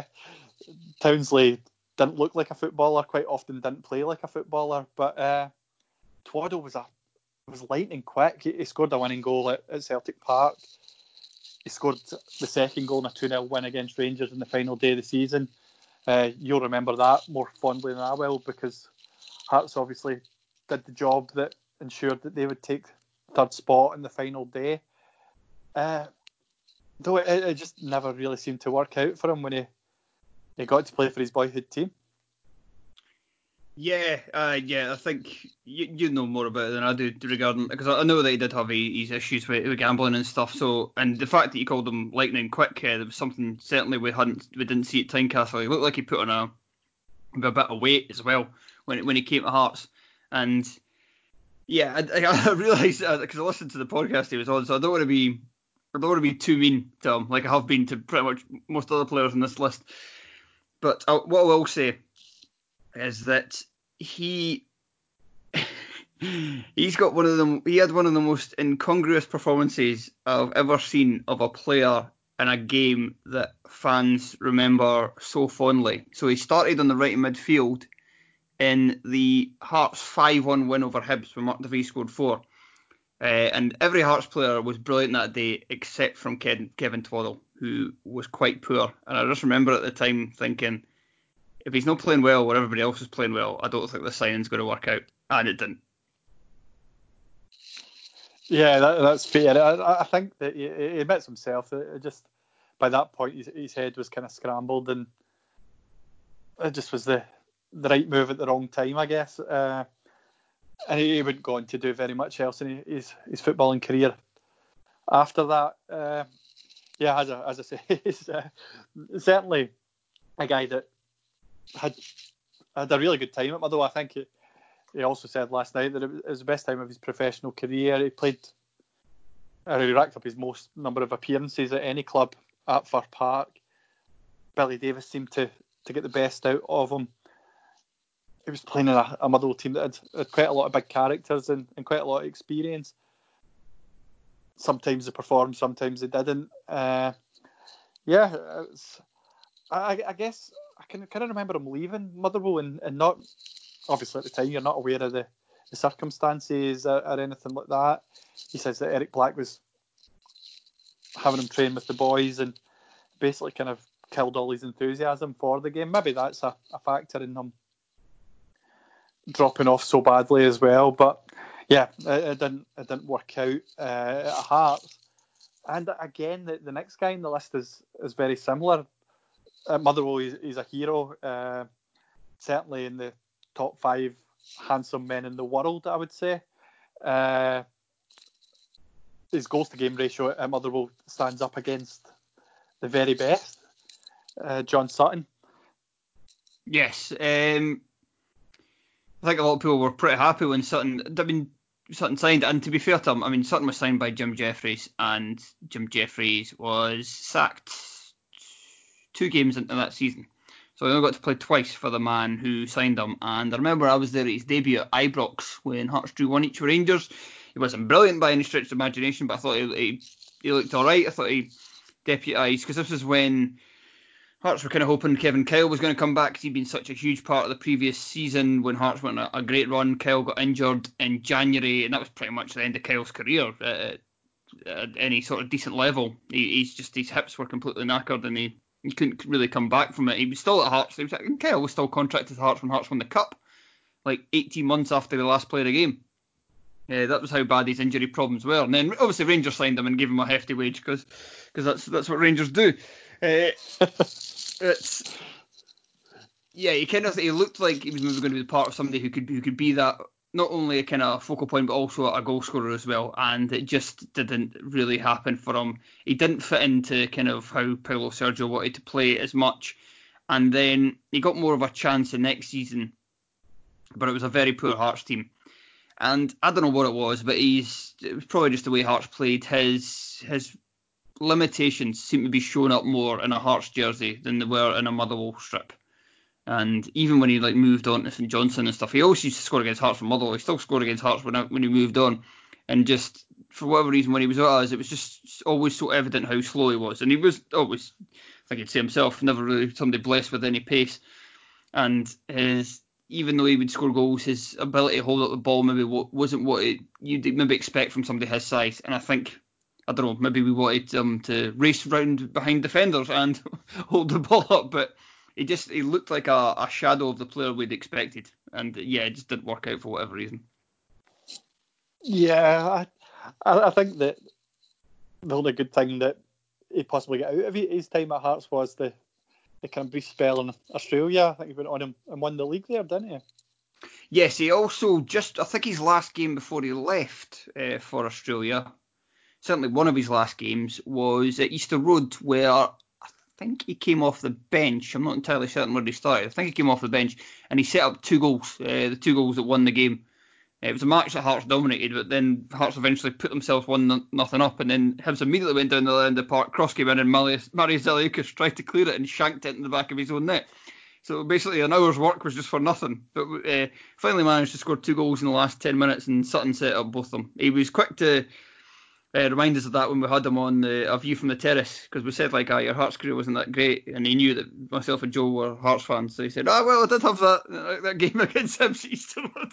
Townsley didn't look like a footballer, quite often didn't play like a footballer, but uh, Twaddle was a was lightning quick. He, he scored a winning goal at, at Celtic Park. He scored the second goal in a two nil win against Rangers in the final day of the season. Uh, you'll remember that more fondly than I will, because Hearts obviously did the job that ensured that they would take third spot in the final day. Uh, though it, it just never really seemed to work out for him when he, he got to play for his boyhood team. Yeah, uh, yeah, I think you, you know more about it than I do regarding, because I know that he did have his issues with, with gambling and stuff. So, and the fact that you called him lightning quick, uh, there was something certainly we hadn't we didn't see at Tynecastle. He looked like he put on a a bit of weight as well when when he came to Hearts. And yeah, I, I realised because I listened to the podcast he was on, so I don't want to be I don't want to be too mean to him like I have been to pretty much most other players on this list. But I, what I will say is that he he's got one of them. He had one of the most incongruous performances I've ever seen of a player in a game that fans remember so fondly. So he started on the right midfield in the Hearts five one win over Hibs when Mark DeVries scored four. Uh, and every Hearts player was brilliant that day except from Kevin, Kevin Twaddle, who was quite poor. And I just remember at the time thinking, if he's not playing well where everybody else is playing well, I don't think the signing's going to work out. And it didn't. Yeah, that, that's fair. I, I think that he, he admits himself that it just by that point his, his head was kind of scrambled, and it just was the the right move at the wrong time, I guess. Uh, and he, he wouldn't go on to do very much else in his his footballing career after that. Uh, yeah, as I, as I say, he's uh, certainly a guy that had had a really good time at Motherwell. I think he, he also said last night that it was the best time of his professional career. He played, or he racked up his most number of appearances at any club at Fir Park. Billy Davis seemed to, to get the best out of him. He was playing in a, a Motherwell team that had, had quite a lot of big characters and, and quite a lot of experience. Sometimes they performed, sometimes they didn't. Uh, yeah, it's, I, I guess I can kind of remember him leaving Motherwell and, and not, obviously at the time you're not aware of the, the circumstances or, or anything like that. He says that Eric Black was having him train with the boys and basically kind of killed all his enthusiasm for the game. Maybe that's a, a factor in him dropping off so badly as well. But yeah, it, it didn't it didn't work out uh, at Hearts. And again, the, the next guy in the list is is very similar. At Motherwell, he's, he's a hero. Uh, certainly in the top five handsome men in the world, I would say. Uh, his goals to game ratio at Motherwell stands up against the very best. Uh, John Sutton. Yes, um, I think a lot of people were pretty happy when Sutton. I mean, Sutton signed, and to be fair to him, I mean, Sutton was signed by Jim Jeffries, and Jim Jeffries was sacked two games into that season. So I only got to play twice for the man who signed him. And I remember I was there at his debut at Ibrox when Hearts drew one each with Rangers. He wasn't brilliant by any stretch of imagination, but I thought he, he, he looked all right. I thought he deputised, because this was when Hearts were kind of hoping Kevin Kyle was going to come back, because he'd been such a huge part of the previous season when Hearts went on a, a great run. Kyle got injured in January, and that was pretty much the end of Kyle's career at, at any sort of decent level. He, he's just his hips were completely knackered, and he, he couldn't really come back from it. He was still at Hearts. He was, and Kyle was still contracted to Hearts when Hearts won the Cup, like eighteen months after they last played a game. Yeah, that was how bad his injury problems were. And then obviously Rangers signed him and gave him a hefty wage, because that's that's what Rangers do. Uh, it's yeah, he kind of he looked like he was maybe going to be part of somebody who could who could be that, not only a kind of focal point but also a goal scorer as well. And it just didn't really happen for him. He didn't fit into kind of how Paulo Sergio wanted to play as much. And then he got more of a chance the next season, but it was a very poor Hearts team. And I don't know what it was, but he's it was probably just the way Hearts played. His his limitations seem to be showing up more in a Hearts jersey than they were in a Motherwell strip. And even when he like moved on to St Johnstone and stuff, he always used to score against Hearts from Motherwell. He still scored against Hearts when when he moved on. And just for whatever reason, when he was with us, it was just always so evident how slow he was. And he was always, I think he'd say himself, never really somebody blessed with any pace. And his even though he would score goals, his ability to hold up the ball maybe wasn't what it, you'd maybe expect from somebody his size. And I think, I don't know, maybe we wanted him to race round behind defenders and hold the ball up, but he just he looked like a, a shadow of the player we'd expected. And yeah, it just didn't work out for whatever reason. Yeah, I, I think that the only good thing that he possibly got out of his time at Hearts was the the kind of brief spell in Australia. I think he went on and, and won the league there, didn't he? Yes, he also just, I think his last game before he left uh, for Australia, certainly one of his last games, was at Easter Road, where I think he came off the bench. I'm not entirely certain where he started. I think he came off the bench and he set up two goals, uh, the two goals that won the game. It was a match that Hearts dominated, but then Hearts eventually put themselves one nothing up, and then Hibs immediately went down the end of the park. Cross came in, and Marius Zeliukas tried to clear it and shanked it in the back of his own net. So basically, an hour's work was just for nothing. But uh, finally managed to score two goals in the last ten minutes, and Sutton set up both of them. He was quick to uh, remind us of that when we had him on the, A View from the Terrace, because we said, like, ah, your Hearts career wasn't that great, and he knew that myself and Joe were Hearts fans. So he said, ah, well, I did have that, that game against Hibs Easter Road.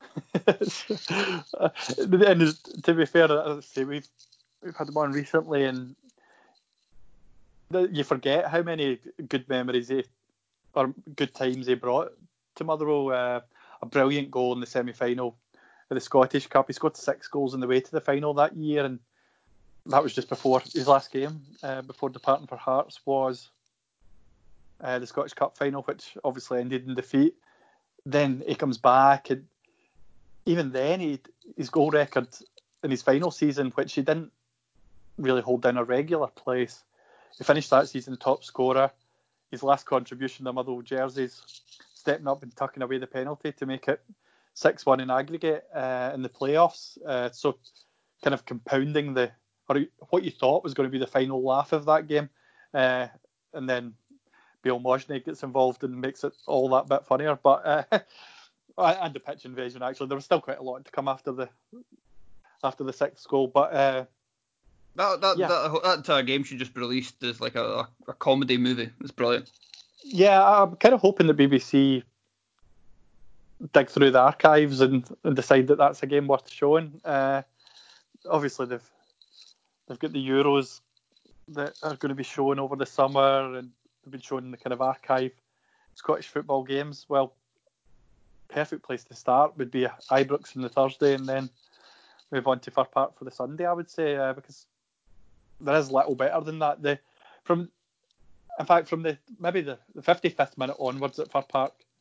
And to be fair, I say we've we've had him on recently, and the, you forget how many good memories he, or good times he brought to Motherwell. Uh, a brilliant goal in the semi-final of the Scottish Cup. He scored six goals on the way to the final that year, and that was just before his last game, uh, before departing for Hearts, was uh, the Scottish Cup final, which obviously ended in defeat. Then he comes back, and even then, he, his goal record in his final season, which he didn't really hold down a regular place, he finished that season top scorer. His last contribution to Motherwell jerseys, stepping up and tucking away the penalty to make it six one in aggregate uh, in the playoffs. Uh, so kind of compounding the, or what you thought was going to be the final laugh of that game. Uh, and then Bill Mojny gets involved and makes it all that bit funnier. But uh, and the pitch invasion, actually, there was still quite a lot to come after the after the sixth goal. But uh, that that, yeah. that that entire game should just be released as like a, a comedy movie. It's brilliant. Yeah, I'm kind of hoping the B B C dig through the archives and, and decide that that's a game worth showing. Uh, obviously, they've they've got the Euros that are going to be shown over the summer, and they've been showing the kind of archive Scottish football games. Well, perfect place to start would be Ibrox on the Thursday, and then move on to Fir Park for the Sunday, I would say, uh, because there is little better than that. The from, in fact, from the maybe the, the fifty-fifth minute onwards at Fir Park,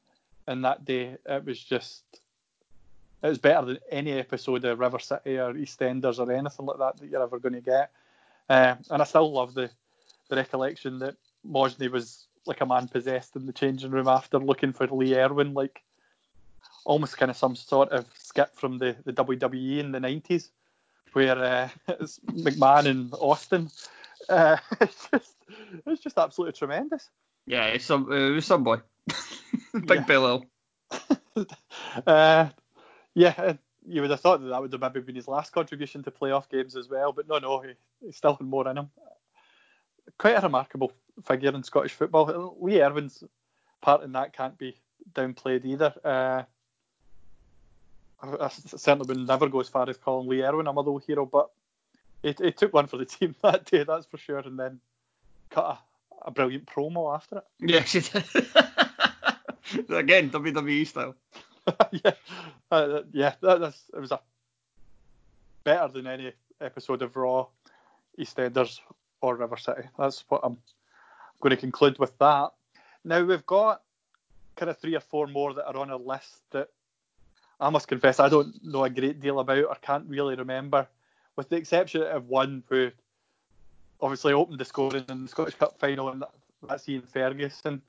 And that day, it was just, it was better than any episode of River City or EastEnders or anything like that that you're ever going to get. Uh, and I still love the, the recollection that Mosney was like a man possessed in the changing room after looking for Lee Erwin, like almost kind of some sort of skit from the, the W W E in the nineties, where uh, it's McMahon and Austin. Uh, it's just it's just absolutely tremendous. Yeah, it's some uh, it was some boy, Big Yeah. Bill. uh, yeah, you would have thought that that would have maybe been his last contribution to playoff games as well, but no, no, he, he still had more in him. Quite a remarkable figure in Scottish football. Lee Erwin's part in that can't be downplayed either. Uh, I, I certainly would never go as far as calling Lee Erwin a Motherwell hero, but he, he took one for the team that day, that's for sure, and then cut a, a brilliant promo after it. Yes, it did. Again, W W E style. yeah, uh, yeah, that, that's, it was a better than any episode of Raw, EastEnders, or River City. That's what I'm going to conclude with that. Now, we've got kind of three or four more that are on our list that I must confess I don't know a great deal about or can't really remember, with the exception of one who obviously opened the scoring in the Scottish Cup final, and that's Ian Ferguson.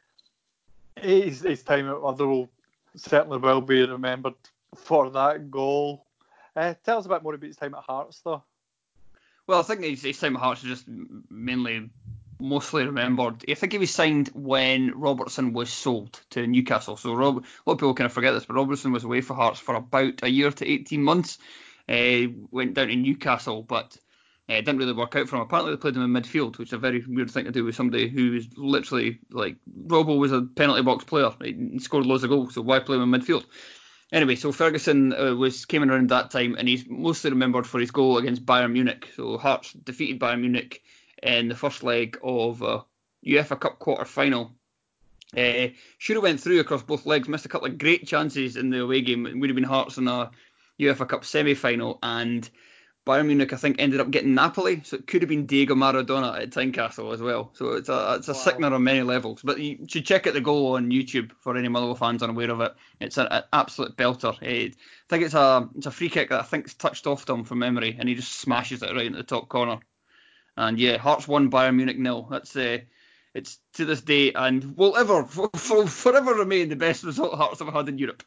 His, his time at Motherwell certainly will be remembered for that goal. Uh, tell us a bit more about his time at Hearts, though. Well, I think his, his time at Hearts is just mainly mostly remembered. I think he was signed when Robertson was sold to Newcastle. So Rob, a lot of people kind of forget this, but Robertson was away for Hearts for about a year to eighteen months. Uh, went down to Newcastle, but uh, it didn't really work out for him. Apparently they played him in midfield, which is a very weird thing to do with somebody who is literally like, Robbo was a penalty box player. He scored loads of goals, so why play him in midfield? Anyway, so Ferguson uh, was came in around that time, and he's mostly remembered for his goal against Bayern Munich. So Hearts defeated Bayern Munich in the first leg of a UEFA Cup quarter final. Uh, should have went through across both legs, missed a couple of great chances in the away game. It would have been Hearts in a UEFA Cup semi-final, and Bayern Munich, I think, ended up getting Napoli, so it could have been Diego Maradona at Tynecastle as well. So it's a it's a wow. sickener on many levels. But you should check out the goal on YouTube for any Motherwell fans unaware of it. It's an absolute belter. I think it's a it's a free kick that I think's touched off Tom from memory, and he just smashes it right into the top corner. And yeah, Hearts won, Bayern Munich nil. That's uh, it's to this day and will ever for, for, forever remain the best result Hearts have had in Europe.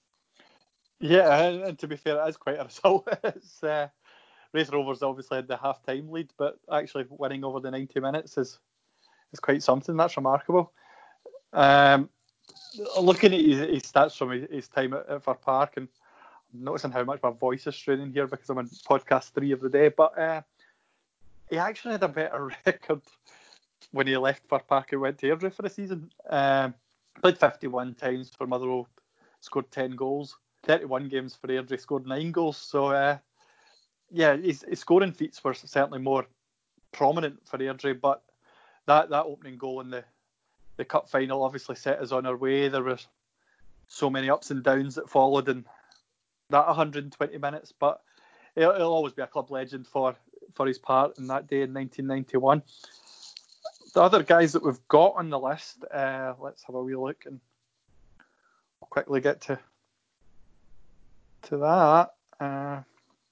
Yeah, and, and to be fair, it is quite a result. It's uh, Raith Rovers obviously had the half-time lead, but actually winning over the ninety minutes is is quite something. That's remarkable. Um, looking at his, his stats from his, his time at, at Fir Park, and I'm noticing how much my voice is straining here because I'm on podcast three of the day, but uh, he actually had a better record when he left Fir Park and went to Airdrie for the season. Um, played fifty-one times for Motherwell, scored ten goals. thirty-one games for Airdrie, scored nine goals. So, uh, yeah, his, his scoring feats were certainly more prominent for Airdrie, but that, that opening goal in the, the cup final obviously set us on our way. There were so many ups and downs that followed in that one hundred twenty minutes, but he'll, he'll always be a club legend for, for his part in that day in nineteen ninety-one. The other guys that we've got on the list, uh, let's have a wee look and we'll quickly get to to that. Uh,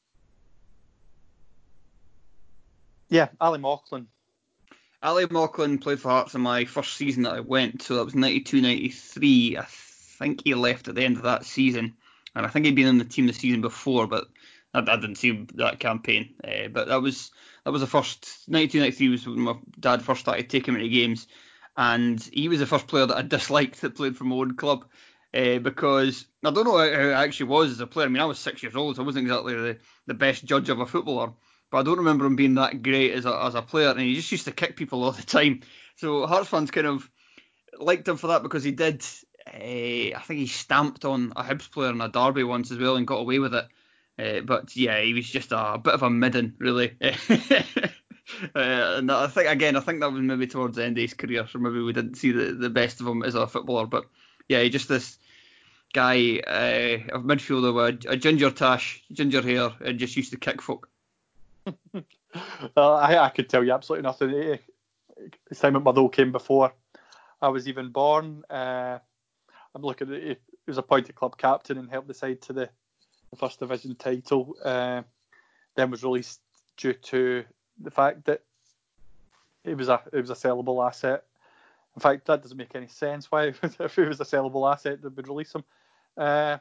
yeah, Ali Mauchline. Ali Mauchline played for Hearts in my first season that I went, so that was ninety-two ninety-three. I think he left at the end of that season, and I think he'd been in the team the season before, but I, I didn't see that campaign. Uh, but that was that was the first. ninety-two ninety-three was when my dad first started taking me to games, and he was the first player that I disliked that played for my own club. Uh, because I don't know how I actually was as a player. I mean, I was six years old, so I wasn't exactly the, the best judge of a footballer. But I don't remember him being that great as a as a player, and he just used to kick people all the time. So Hearts fans kind of liked him for that because he did. Uh, I think he stamped on a Hibs player in a derby once as well and got away with it. Uh, but yeah, he was just a, a bit of a midden, really. uh, and I think again, I think that was maybe towards the end of his career, so maybe we didn't see the, the best of him as a footballer. But yeah, he just this guy uh, of midfielder with a, a ginger tash, ginger hair, and just used to kick folk. Well, I, I could tell you absolutely nothing. His time at Motherwell came before I was even born. Uh, I'm looking at it. He was appointed club captain and helped the side to the, the first division title. Uh, then was released due to the fact that it was a it was a sellable asset. In fact, that doesn't make any sense. Why, if it was a sellable asset, they would release him. Uh,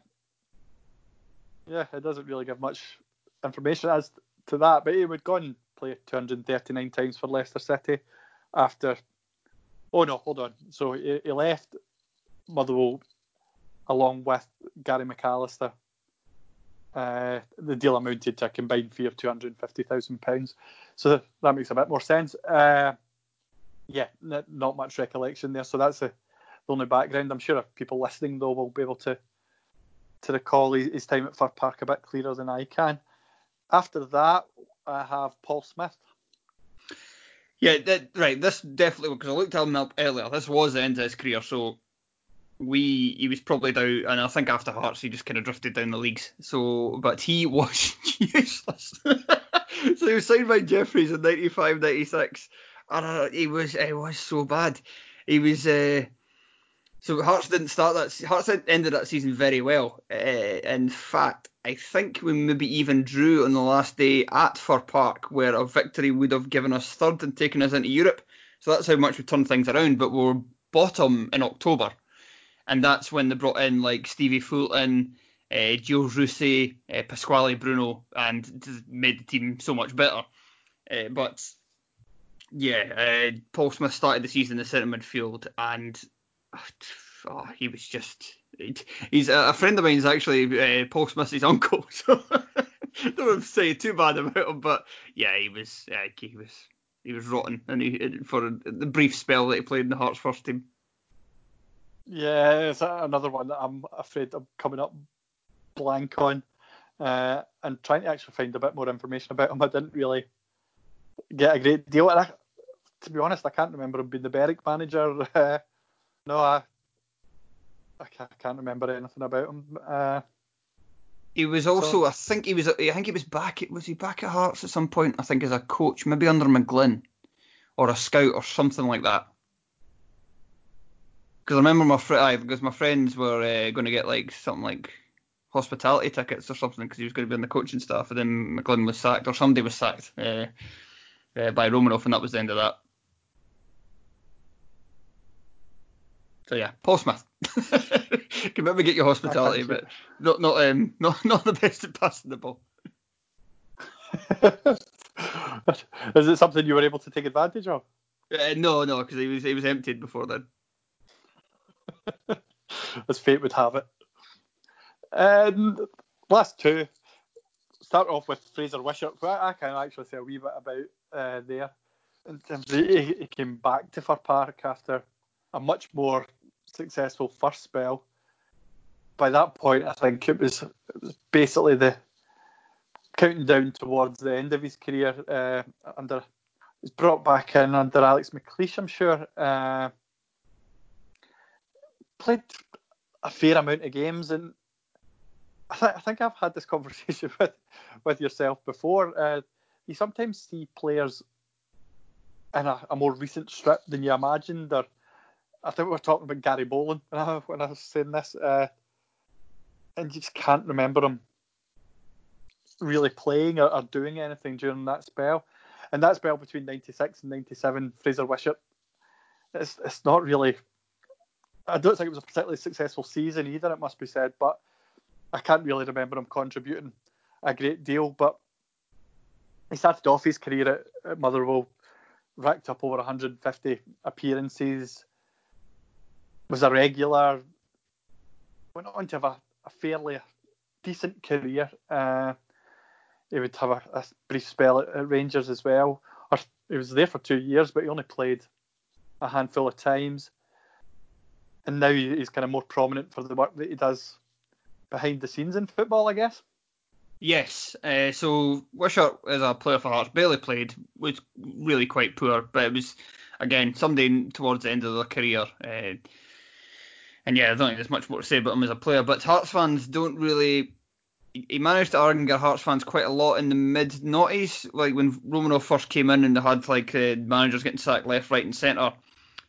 yeah, it doesn't really give much information as to that. But he would go and play two hundred thirty-nine times for Leicester City after. Oh no, hold on. So he, he left Motherwell along with Gary McAllister. Uh, the deal amounted to a combined fee of two hundred fifty thousand pounds. So that makes a bit more sense. Uh, yeah, n- not much recollection there. So that's the, the only background. I'm sure if people listening, though, will be able to to recall his, his time at Fir Park a bit clearer than I can. After that, I have Paul Smith. Yeah, that, right. This definitely, because I looked him up earlier. This was the end of his career, so we he was probably down, and I think after Hearts he just kind of drifted down the leagues. So, but he was useless. So he was signed by Jeffries in ninety-five ninety-six, and uh, he was it was so bad. He was uh, so Hearts didn't start that. Hearts ended that season very well. Uh, in fact, I think we maybe even drew on the last day at Fir Park, where a victory would have given us third and taken us into Europe. So that's how much we turned things around. But we were bottom in October. And that's when they brought in like Stevie Fulton, uh, Gio Rossi, uh, Pasquale Bruno, and made the team so much better. Uh, but yeah, uh, Paul Smith started the season in the centre midfield, and oh, he was just. He's a friend of mine is actually uh, Paul Smith's uncle, so don't want to say too bad about him. But yeah, he was uh, he was he was rotten, and he, for the brief spell that he played in the Hearts first team. Yeah, it's another one that I'm afraid I'm coming up blank on. Uh, and trying to actually find a bit more information about him, I didn't really get a great deal. And I, to be honest, I can't remember him being the Berwick manager. Uh, no, I, I can't remember anything about him. Uh, he was also, so, I think he was, I think he was back. Was he back at Hearts at some point? I think as a coach, maybe under McGlynn or a scout or something like that. Because I remember my friend, because my friends were uh, going to get like something like hospitality tickets or something because he was going to be on the coaching staff, and then McGlynn was sacked or somebody was sacked uh, uh, by Romanoff, and that was the end of that. So yeah, Paul Smith. Can maybe get your hospitality, but not not um not not the best at passing the ball. Is it something you were able to take advantage of? Uh, no, no, because he was he was emptied before then. As fate would have it. Um, last two. Start off with Fraser Wishart. Well, I can actually say a wee bit about uh, there. In terms of, he, he came back to Fir Park after a much more successful first spell. By that point, I think it was, it was basically the counting down towards the end of his career. Uh, under he was brought back in under Alex McLeish, I'm sure. Uh, played a fair amount of games, and I, th- I think I've had this conversation with, with yourself before. Uh, you sometimes see players in a, a more recent strip than you imagined. Or I think we were talking about Gary Boland when I, when I was saying this, uh, and you just can't remember him really playing or, or doing anything during that spell. And that spell between ninety-six and ninety-seven, Fraser Wishart, it's, it's not really... I don't think it was a particularly successful season either, it must be said, but I can't really remember him contributing a great deal. But he started off his career at, at Motherwell, racked up over one hundred fifty appearances, was a regular, went on to have a, a fairly decent career. Uh, he would have a, a brief spell at, at Rangers as well. Or, he was there for two years, but he only played a handful of times. And now he's kind of more prominent for the work that he does behind the scenes in football, I guess. Yes, uh, so Wishart as a player for Hearts barely played, was really quite poor, but it was, again, somebody towards the end of their career. Uh, and yeah, I don't think there's much more to say about him as a player, but Hearts fans don't really... He managed to anger Hearts fans quite a lot in the mid-noughties, like when Romanoff first came in and they had like uh, managers getting sacked left, right and centre.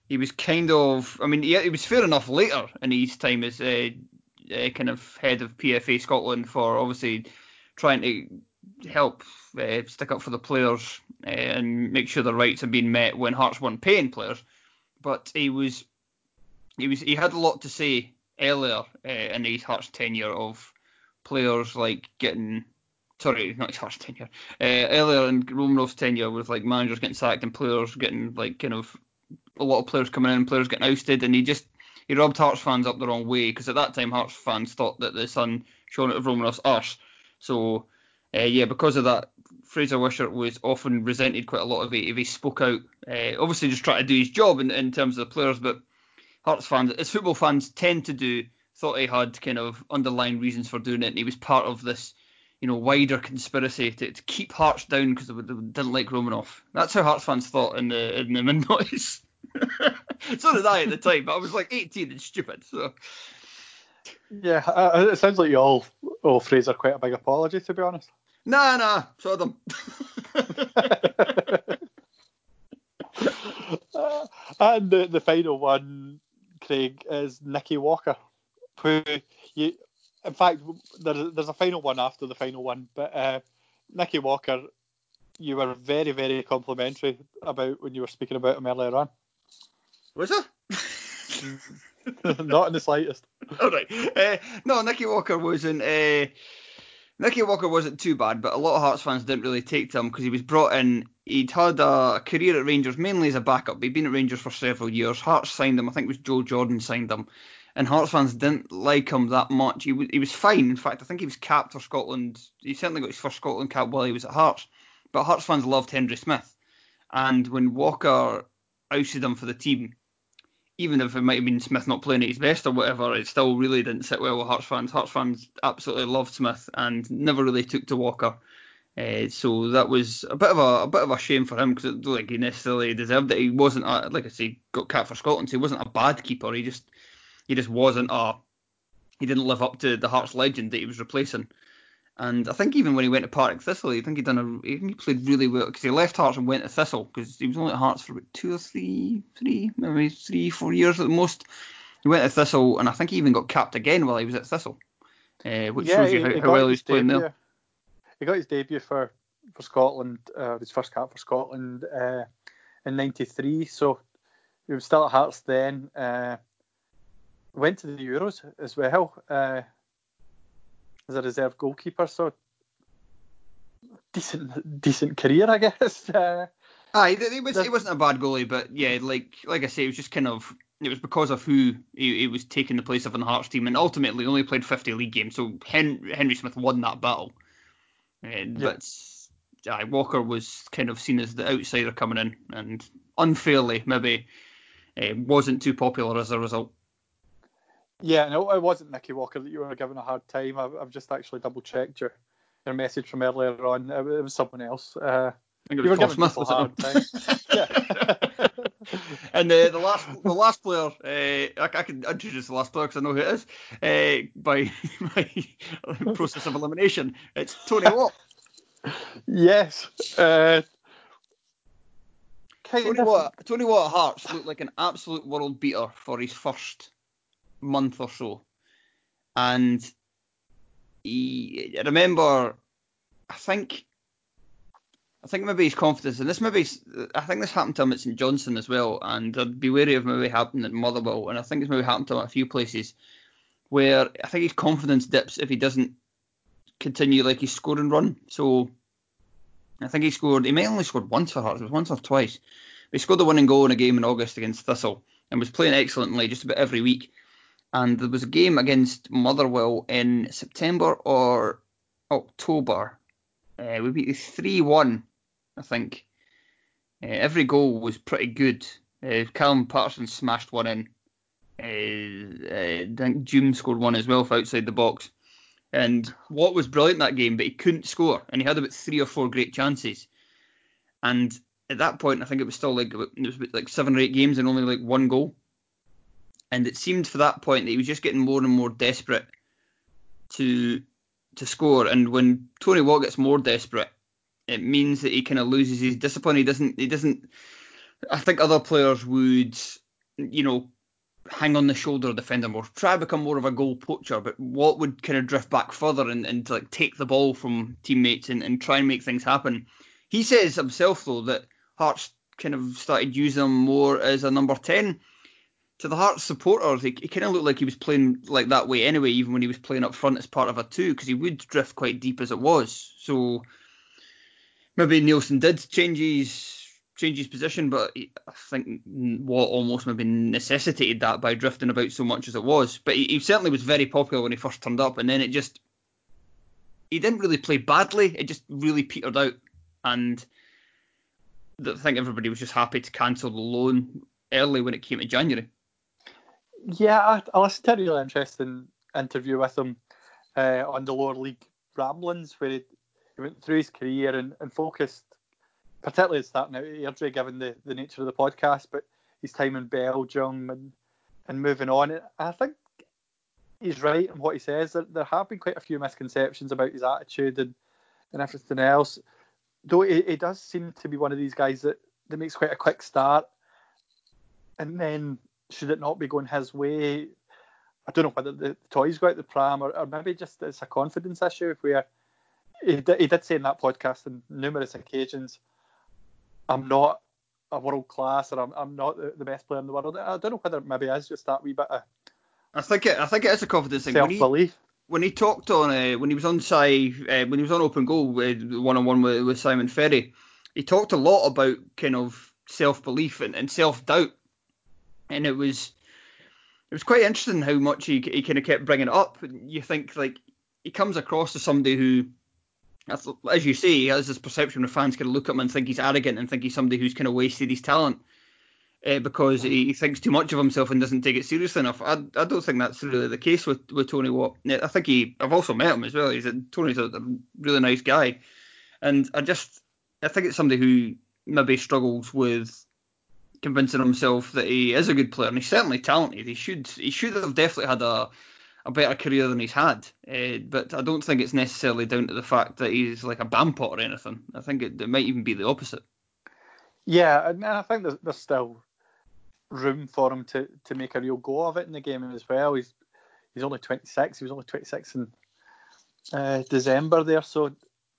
he was kind of, I mean, yeah, he was fair enough later in his time as uh, uh, kind of head of P F A Scotland for obviously trying to help uh, stick up for the players uh, and make sure their rights have been met when Hearts weren't paying players. But he was, he was, he had a lot to say earlier uh, in his Hearts tenure of players like getting, sorry, not his Hearts tenure, uh, earlier in Romanov's tenure with like managers getting sacked and players getting like kind of a lot of players coming in and players getting ousted, and he just he rubbed Hearts fans up the wrong way because at that time Hearts fans thought that the sun shone out of Romanov's arse. So uh, yeah, because of that, Fraser Wishart was often resented quite a lot if he if he spoke out. Uh, obviously, just trying to do his job in, in terms of the players, but Hearts fans, as football fans tend to do, thought he had kind of underlying reasons for doing it, and he was part of this, you know, wider conspiracy to, to keep Hearts down because they, they didn't like Romanov. That's how Hearts fans thought in the in the mid-noughties. So did I at the time, but I was like eighteen and stupid. So Yeah, uh, it sounds like you all owe Fraser quite a big apology, to be honest. Nah, nah, saw them. uh, and the, the final one, Craig, is Nicky Walker, who you, in fact, there, there's a final one after the final one, but uh, Nicky Walker, you were very, very complimentary about when you were speaking about him earlier on. Was I? Not in the slightest. All right. Uh, no, Nicky Walker wasn't. Uh, Nicky Walker wasn't too bad, but a lot of Hearts fans didn't really take to him because he was brought in. He'd had a career at Rangers mainly as a backup. He'd been at Rangers for several years. Hearts signed him. I think it was Joe Jordan signed him, and Hearts fans didn't like him that much. He w- he was fine. In fact, I think he was capped for Scotland. He certainly got his first Scotland cap while he was at Hearts. But Hearts fans loved Hendry Smith, and when Walker ousted him for the team, even if it might have been Smith not playing at his best or whatever, it still really didn't sit well with Hearts fans. Hearts fans absolutely loved Smith and never really took to Walker. Uh, so that was a bit of a, a bit of a shame for him because I don't think he necessarily deserved it. He wasn't, a, like I say, got capped for Scotland, so he wasn't a bad keeper. He just he just wasn't a he didn't live up to the Hearts legend that he was replacing. And I think even when he went to Partick Thistle, I think he done a he played really well because he left Hearts and went to Thistle because he was only at Hearts for about two or three, three, maybe three, four years at the most. He went to Thistle and I think he even got capped again while he was at Thistle, uh, which yeah, shows you he, how, he how well he was playing debut. there. He got his debut for, for Scotland, uh, his first cap for Scotland uh, in ninety-three, so he was still at Hearts then. Uh, went to the Euros as well. Uh, as a reserve goalkeeper, so decent decent career, I guess. Uh, Aye, he was he wasn't a bad goalie, but yeah, like like I say, it was just kind of it was because of who he, he was taking the place of in the Hearts team, and ultimately only played fifty league games, so Hen- Henry Smith won that battle. Uh, yeah. But aye, Walker was kind of seen as the outsider coming in, and unfairly maybe uh, wasn't too popular as a result. Yeah, no, it wasn't Nicky Walker that you were giving a hard time. I've, I've just actually double checked your, your message from earlier on. It, it was someone else. Uh, I think it was you were Paul giving Smith, people was a hard time. Yeah. And uh, the last the last player, uh, I, I can introduce the last player because I know who it is uh, by by process of elimination. It's Tony Watt. Yes. Uh, Tony Watt, Tony Watt at Hearts looked like an absolute world beater for his first month or so, and he, I remember, I think, I think maybe his confidence, and this maybe, I think this happened to him at St Johnstone as well, and I'd be wary of maybe happening at Motherwell, and I think it's maybe happened to him at a few places, where I think his confidence dips if he doesn't continue like his scoring run. So I think he scored, he may have only scored once for Hearts, it was once or twice. But he scored the winning goal in a game in August against Thistle and was playing excellently just about every week. And there was a game against Motherwell in September or October. Uh, we beat three one, I think. Uh, every goal was pretty good. Uh, Callum Patterson smashed one in. Uh, uh, I think Doom scored one as well for outside the box. And Watt was brilliant that game, but he couldn't score. And he had about three or four great chances. And at that point, I think it was still like it was like seven or eight games and only like one goal. And it seemed for that point that he was just getting more and more desperate to to score. And when Tony Watt gets more desperate, it means that he kind of loses his discipline. He doesn't. He doesn't. I think other players would you know, hang on the shoulder of the defender more, try to become more of a goal poacher, but what would kind of drift back further and, and to, like, take the ball from teammates and, and try and make things happen. He says himself, though, that Hearts kind of started using him more as a number ten. To the Hearts supporters, he, he kind of looked like he was playing like that way anyway, even when he was playing up front as part of a two, because he would drift quite deep as it was. So maybe Nielsen did change his change his position, but he, I think Watt almost maybe necessitated that by drifting about so much as it was. But he, he certainly was very popular when he first turned up, and then it just he didn't really play badly. It just really petered out, and I think everybody was just happy to cancel the loan early when it came to January. Yeah, I, I listened to a really interesting interview with him uh, on the Lower League Ramblings, where he, he went through his career and, and focused, particularly starting out at Airdrie, given the, the nature of the podcast, but his time in Belgium and, and moving on. And I think he's right in what he says. There, there have been quite a few misconceptions about his attitude and, and everything else. Though he, he does seem to be one of these guys that, that makes quite a quick start, and then should it not be going his way, I don't know whether the toys go out the pram or, or maybe just it's a confidence issue where he did, he did say in that podcast on numerous occasions, I'm not a world class or I'm, I'm not the, the best player in the world. I don't know whether it maybe is just that wee bit of I think it, I think it is a confidence thing. self-belief. When he, when he talked on, uh, when he was on Cy, uh, when he was on Open Goal, uh, one-on-one with, with Simon Ferry, he talked a lot about kind of self-belief and, and self-doubt. And it was it was quite interesting how much he he kind of kept bringing it up. You think, like, he comes across as somebody who, as you say, he has this perception of fans kind of look at him and think he's arrogant and think he's somebody who's kind of wasted his talent uh, because he, he thinks too much of himself and doesn't take it seriously enough. I I don't think that's really the case with, with Tony Watt. I think he I've also met him as well. He's a, Tony's a, a really nice guy, and I just I think it's somebody who maybe struggles with convincing himself that he is a good player, and he's certainly talented. He should he should have definitely had a, a better career than he's had. Uh, but I don't think it's necessarily down to the fact that he's like a bampot or anything. I think it, it might even be the opposite. Yeah, and I think there's, there's still room for him to, to make a real go of it in the game as well. He's he's only twenty-six. He was only twenty-six in uh, December there. So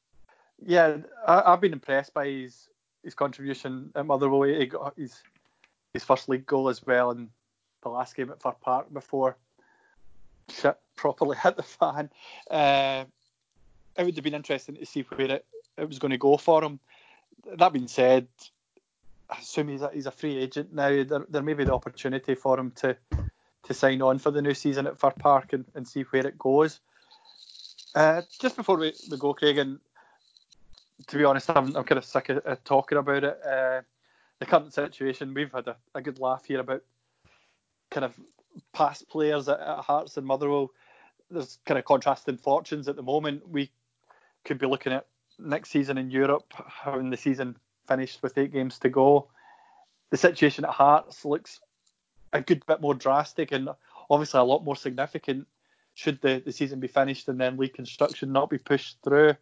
yeah, I, I've been impressed by his his contribution at Motherwell. He got his his first league goal as well in the last game at Fir Park before shit properly hit the fan. Uh, it would have been interesting to see where it, it was going to go for him. That being said, I assume he's a, he's a free agent now. There, there may be the opportunity for him to, to sign on for the new season at Fir Park and, and see where it goes. Uh, just before we, we go, Craig, and to be honest, I'm, I'm kind of sick of, of talking about it. Uh, the current situation, we've had a, a good laugh here about kind of past players at, at Hearts and Motherwell. There's kind of contrasting fortunes at the moment. We could be looking at next season in Europe, having the season finished with eight games to go. The situation at Hearts looks a good bit more drastic and obviously a lot more significant should the, the season be finished and then league construction not be pushed through.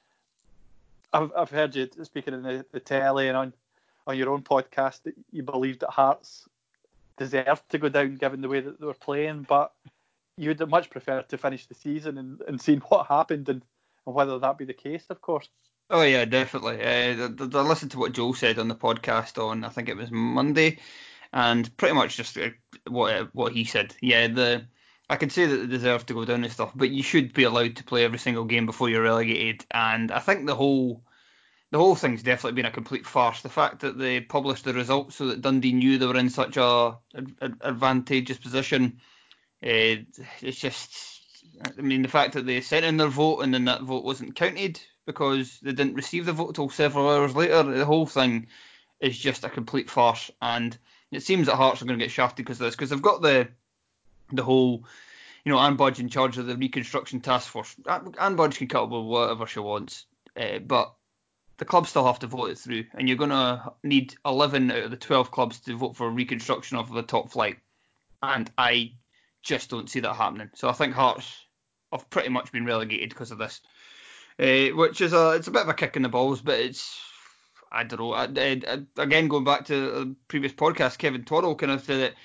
I've, I've heard you speaking in the, the telly and on, on your own podcast that you believed that Hearts deserved to go down given the way that they were playing, but you would much prefer to finish the season and, and seeing what happened and, and whether that be the case, of course. Oh yeah, definitely. Uh, I listened to what Joel said on the podcast on, I think it was Monday, and pretty much just uh, what what he said. Yeah, the I can say that they deserve to go down and stuff, but you should be allowed to play every single game before you're relegated. And I think the whole the whole thing's definitely been a complete farce. The fact that they published the results so that Dundee knew they were in such a, a advantageous position, uh, it's just. I mean, the fact that they sent in their vote and then that vote wasn't counted because they didn't receive the vote until several hours later. The whole thing is just a complete farce, and it seems that Hearts are going to get shafted because of this, because they've got the the whole, you know, Anne Budge in charge of the reconstruction task force. Anne Budge can cut up with whatever she wants, uh, but the clubs still have to vote it through, and you're going to need eleven out of the twelve clubs to vote for reconstruction of the top flight, and I just don't see that happening. So I think Hearts have pretty much been relegated because of this, uh, which is a it's a bit of a kick in the balls, but it's I don't know. I, I, again, going back to a previous podcast, Kevin Tworrell kind of said that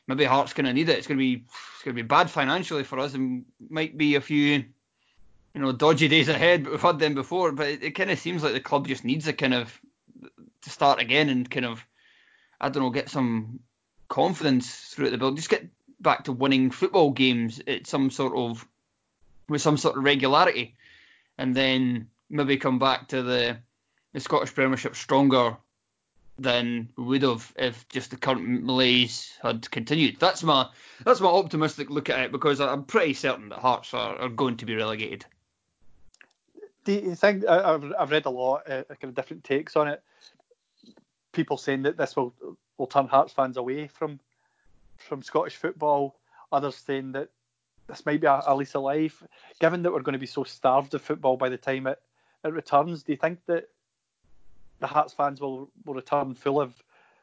maybe Hearts going to need it. It's going to be it's going to be bad financially for us, and might be a few, you know, dodgy days ahead. But we've had them before. But it, it kind of seems like the club just needs a kind of to start again and kind of, I don't know, get some confidence throughout the build. Just get back to winning football games at some sort of with some sort of regularity, and then maybe come back to the the Scottish Premiership stronger than we would have if just the current malaise had continued. That's my that's my optimistic look at it, because I'm pretty certain that Hearts are, are going to be relegated. Do you think, I've, I've read a lot uh, kind of different takes on it, people saying that this will will turn Hearts fans away from from Scottish football, others saying that this might be a, a lease of life. Given that we're going to be so starved of football by the time it, it returns, do you think that the Hearts fans will, will return full of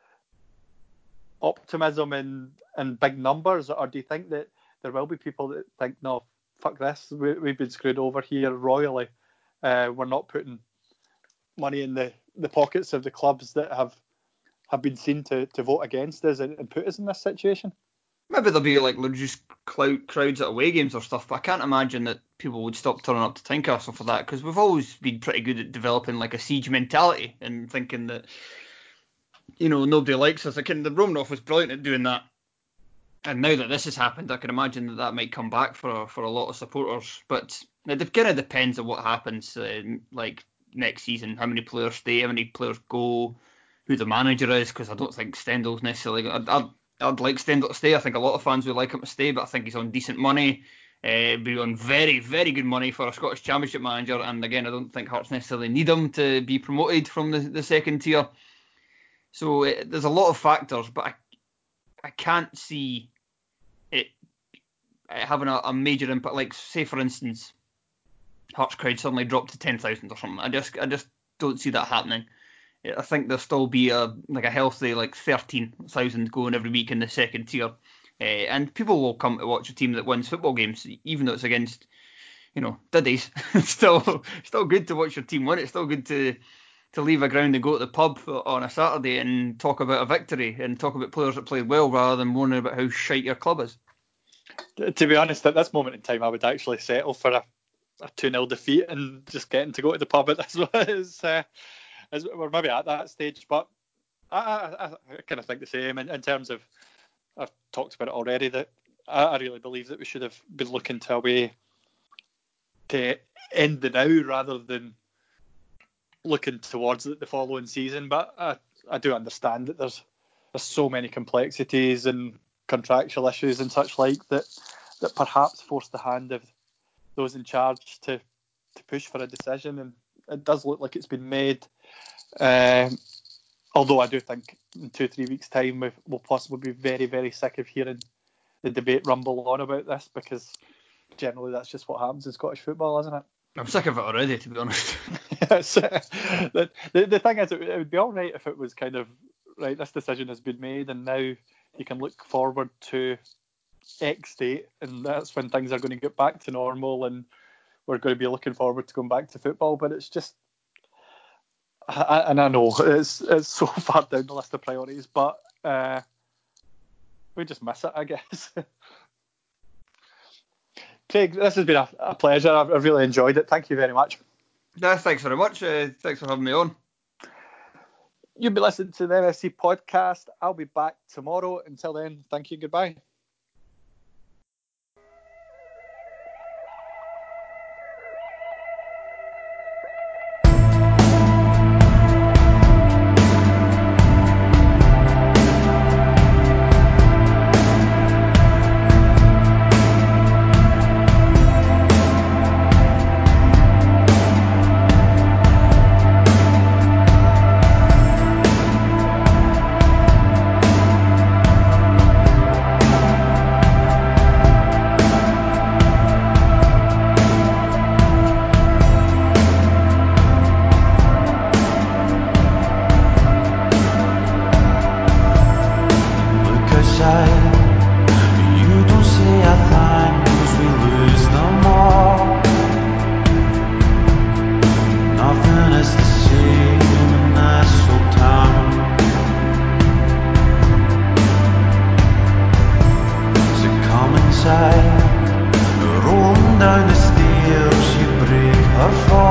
optimism and, and big numbers, or do you think that there will be people that think, no, fuck this, we, we've been screwed over here royally, uh, we're not putting money in the, the pockets of the clubs that have have been seen to, to vote against us and, and put us in this situation? Maybe there'll be like reduced crowds at away games or stuff, but I can't imagine that people would stop turning up to Tynecastle for that, because we've always been pretty good at developing like a siege mentality and thinking that, you know, nobody likes us. Like, the Romanoff was brilliant at doing that, and now that this has happened, I can imagine that that might come back for for a lot of supporters. But it kind of depends on what happens, uh, like next season, how many players stay, how many players go, who the manager is, because I don't think Stendhal's necessarily. I'd, I'd, I'd like Stendhal to stay. I think a lot of fans would like him to stay, but I think he's on decent money. Uh, be on very, very good money for a Scottish Championship manager, and again, I don't think Hearts necessarily need him to be promoted from the, the second tier. So uh, there's a lot of factors, but I, I can't see it having a, a major impact. Like, say for instance, Hearts crowd suddenly dropped to ten thousand or something. I just, I just don't see that happening. I think there'll still be a like a healthy like thirteen thousand going every week in the second tier, uh, and people will come to watch a team that wins football games, even though it's against, you know, Diddy's. It's still still good to watch your team win. It's still good to to leave a ground and go to the pub on a Saturday and talk about a victory and talk about players that played well, rather than moaning about how shite your club is. To be honest, at this moment in time, I would actually settle for a, a two nil defeat and just getting to go to the pub at this one. Is, uh, is, we're maybe at that stage, but I, I, I kind of think the same in, in terms of, I've talked about it already, that I, I really believe that we should have been looking to a way to end the now rather than looking towards the following season. But I, I do understand that there's there's so many complexities and contractual issues and such like that that perhaps force the hand of those in charge to to push for a decision, and it does look like it's been made. Um, although I do think in two three weeks' time we will possibly be very very sick of hearing the debate rumble on about this, because generally that's just what happens in Scottish football, isn't it? I'm sick of it already, to be honest. Yes. the, the, the thing is, it, it would be all right if it was kind of, right, this decision has been made and now you can look forward to X date, and that's when things are going to get back to normal and we're going to be looking forward to going back to football. But it's just, I, and I know it's it's so far down the list of priorities, but uh, we just miss it, I guess. Craig, this has been a, a pleasure. I've, I've really enjoyed it. Thank you very much. No, thanks very much. Uh, thanks for having me on. You'll be listening to the M F C podcast. I'll be back tomorrow. Until then, thank you. Goodbye. are falling.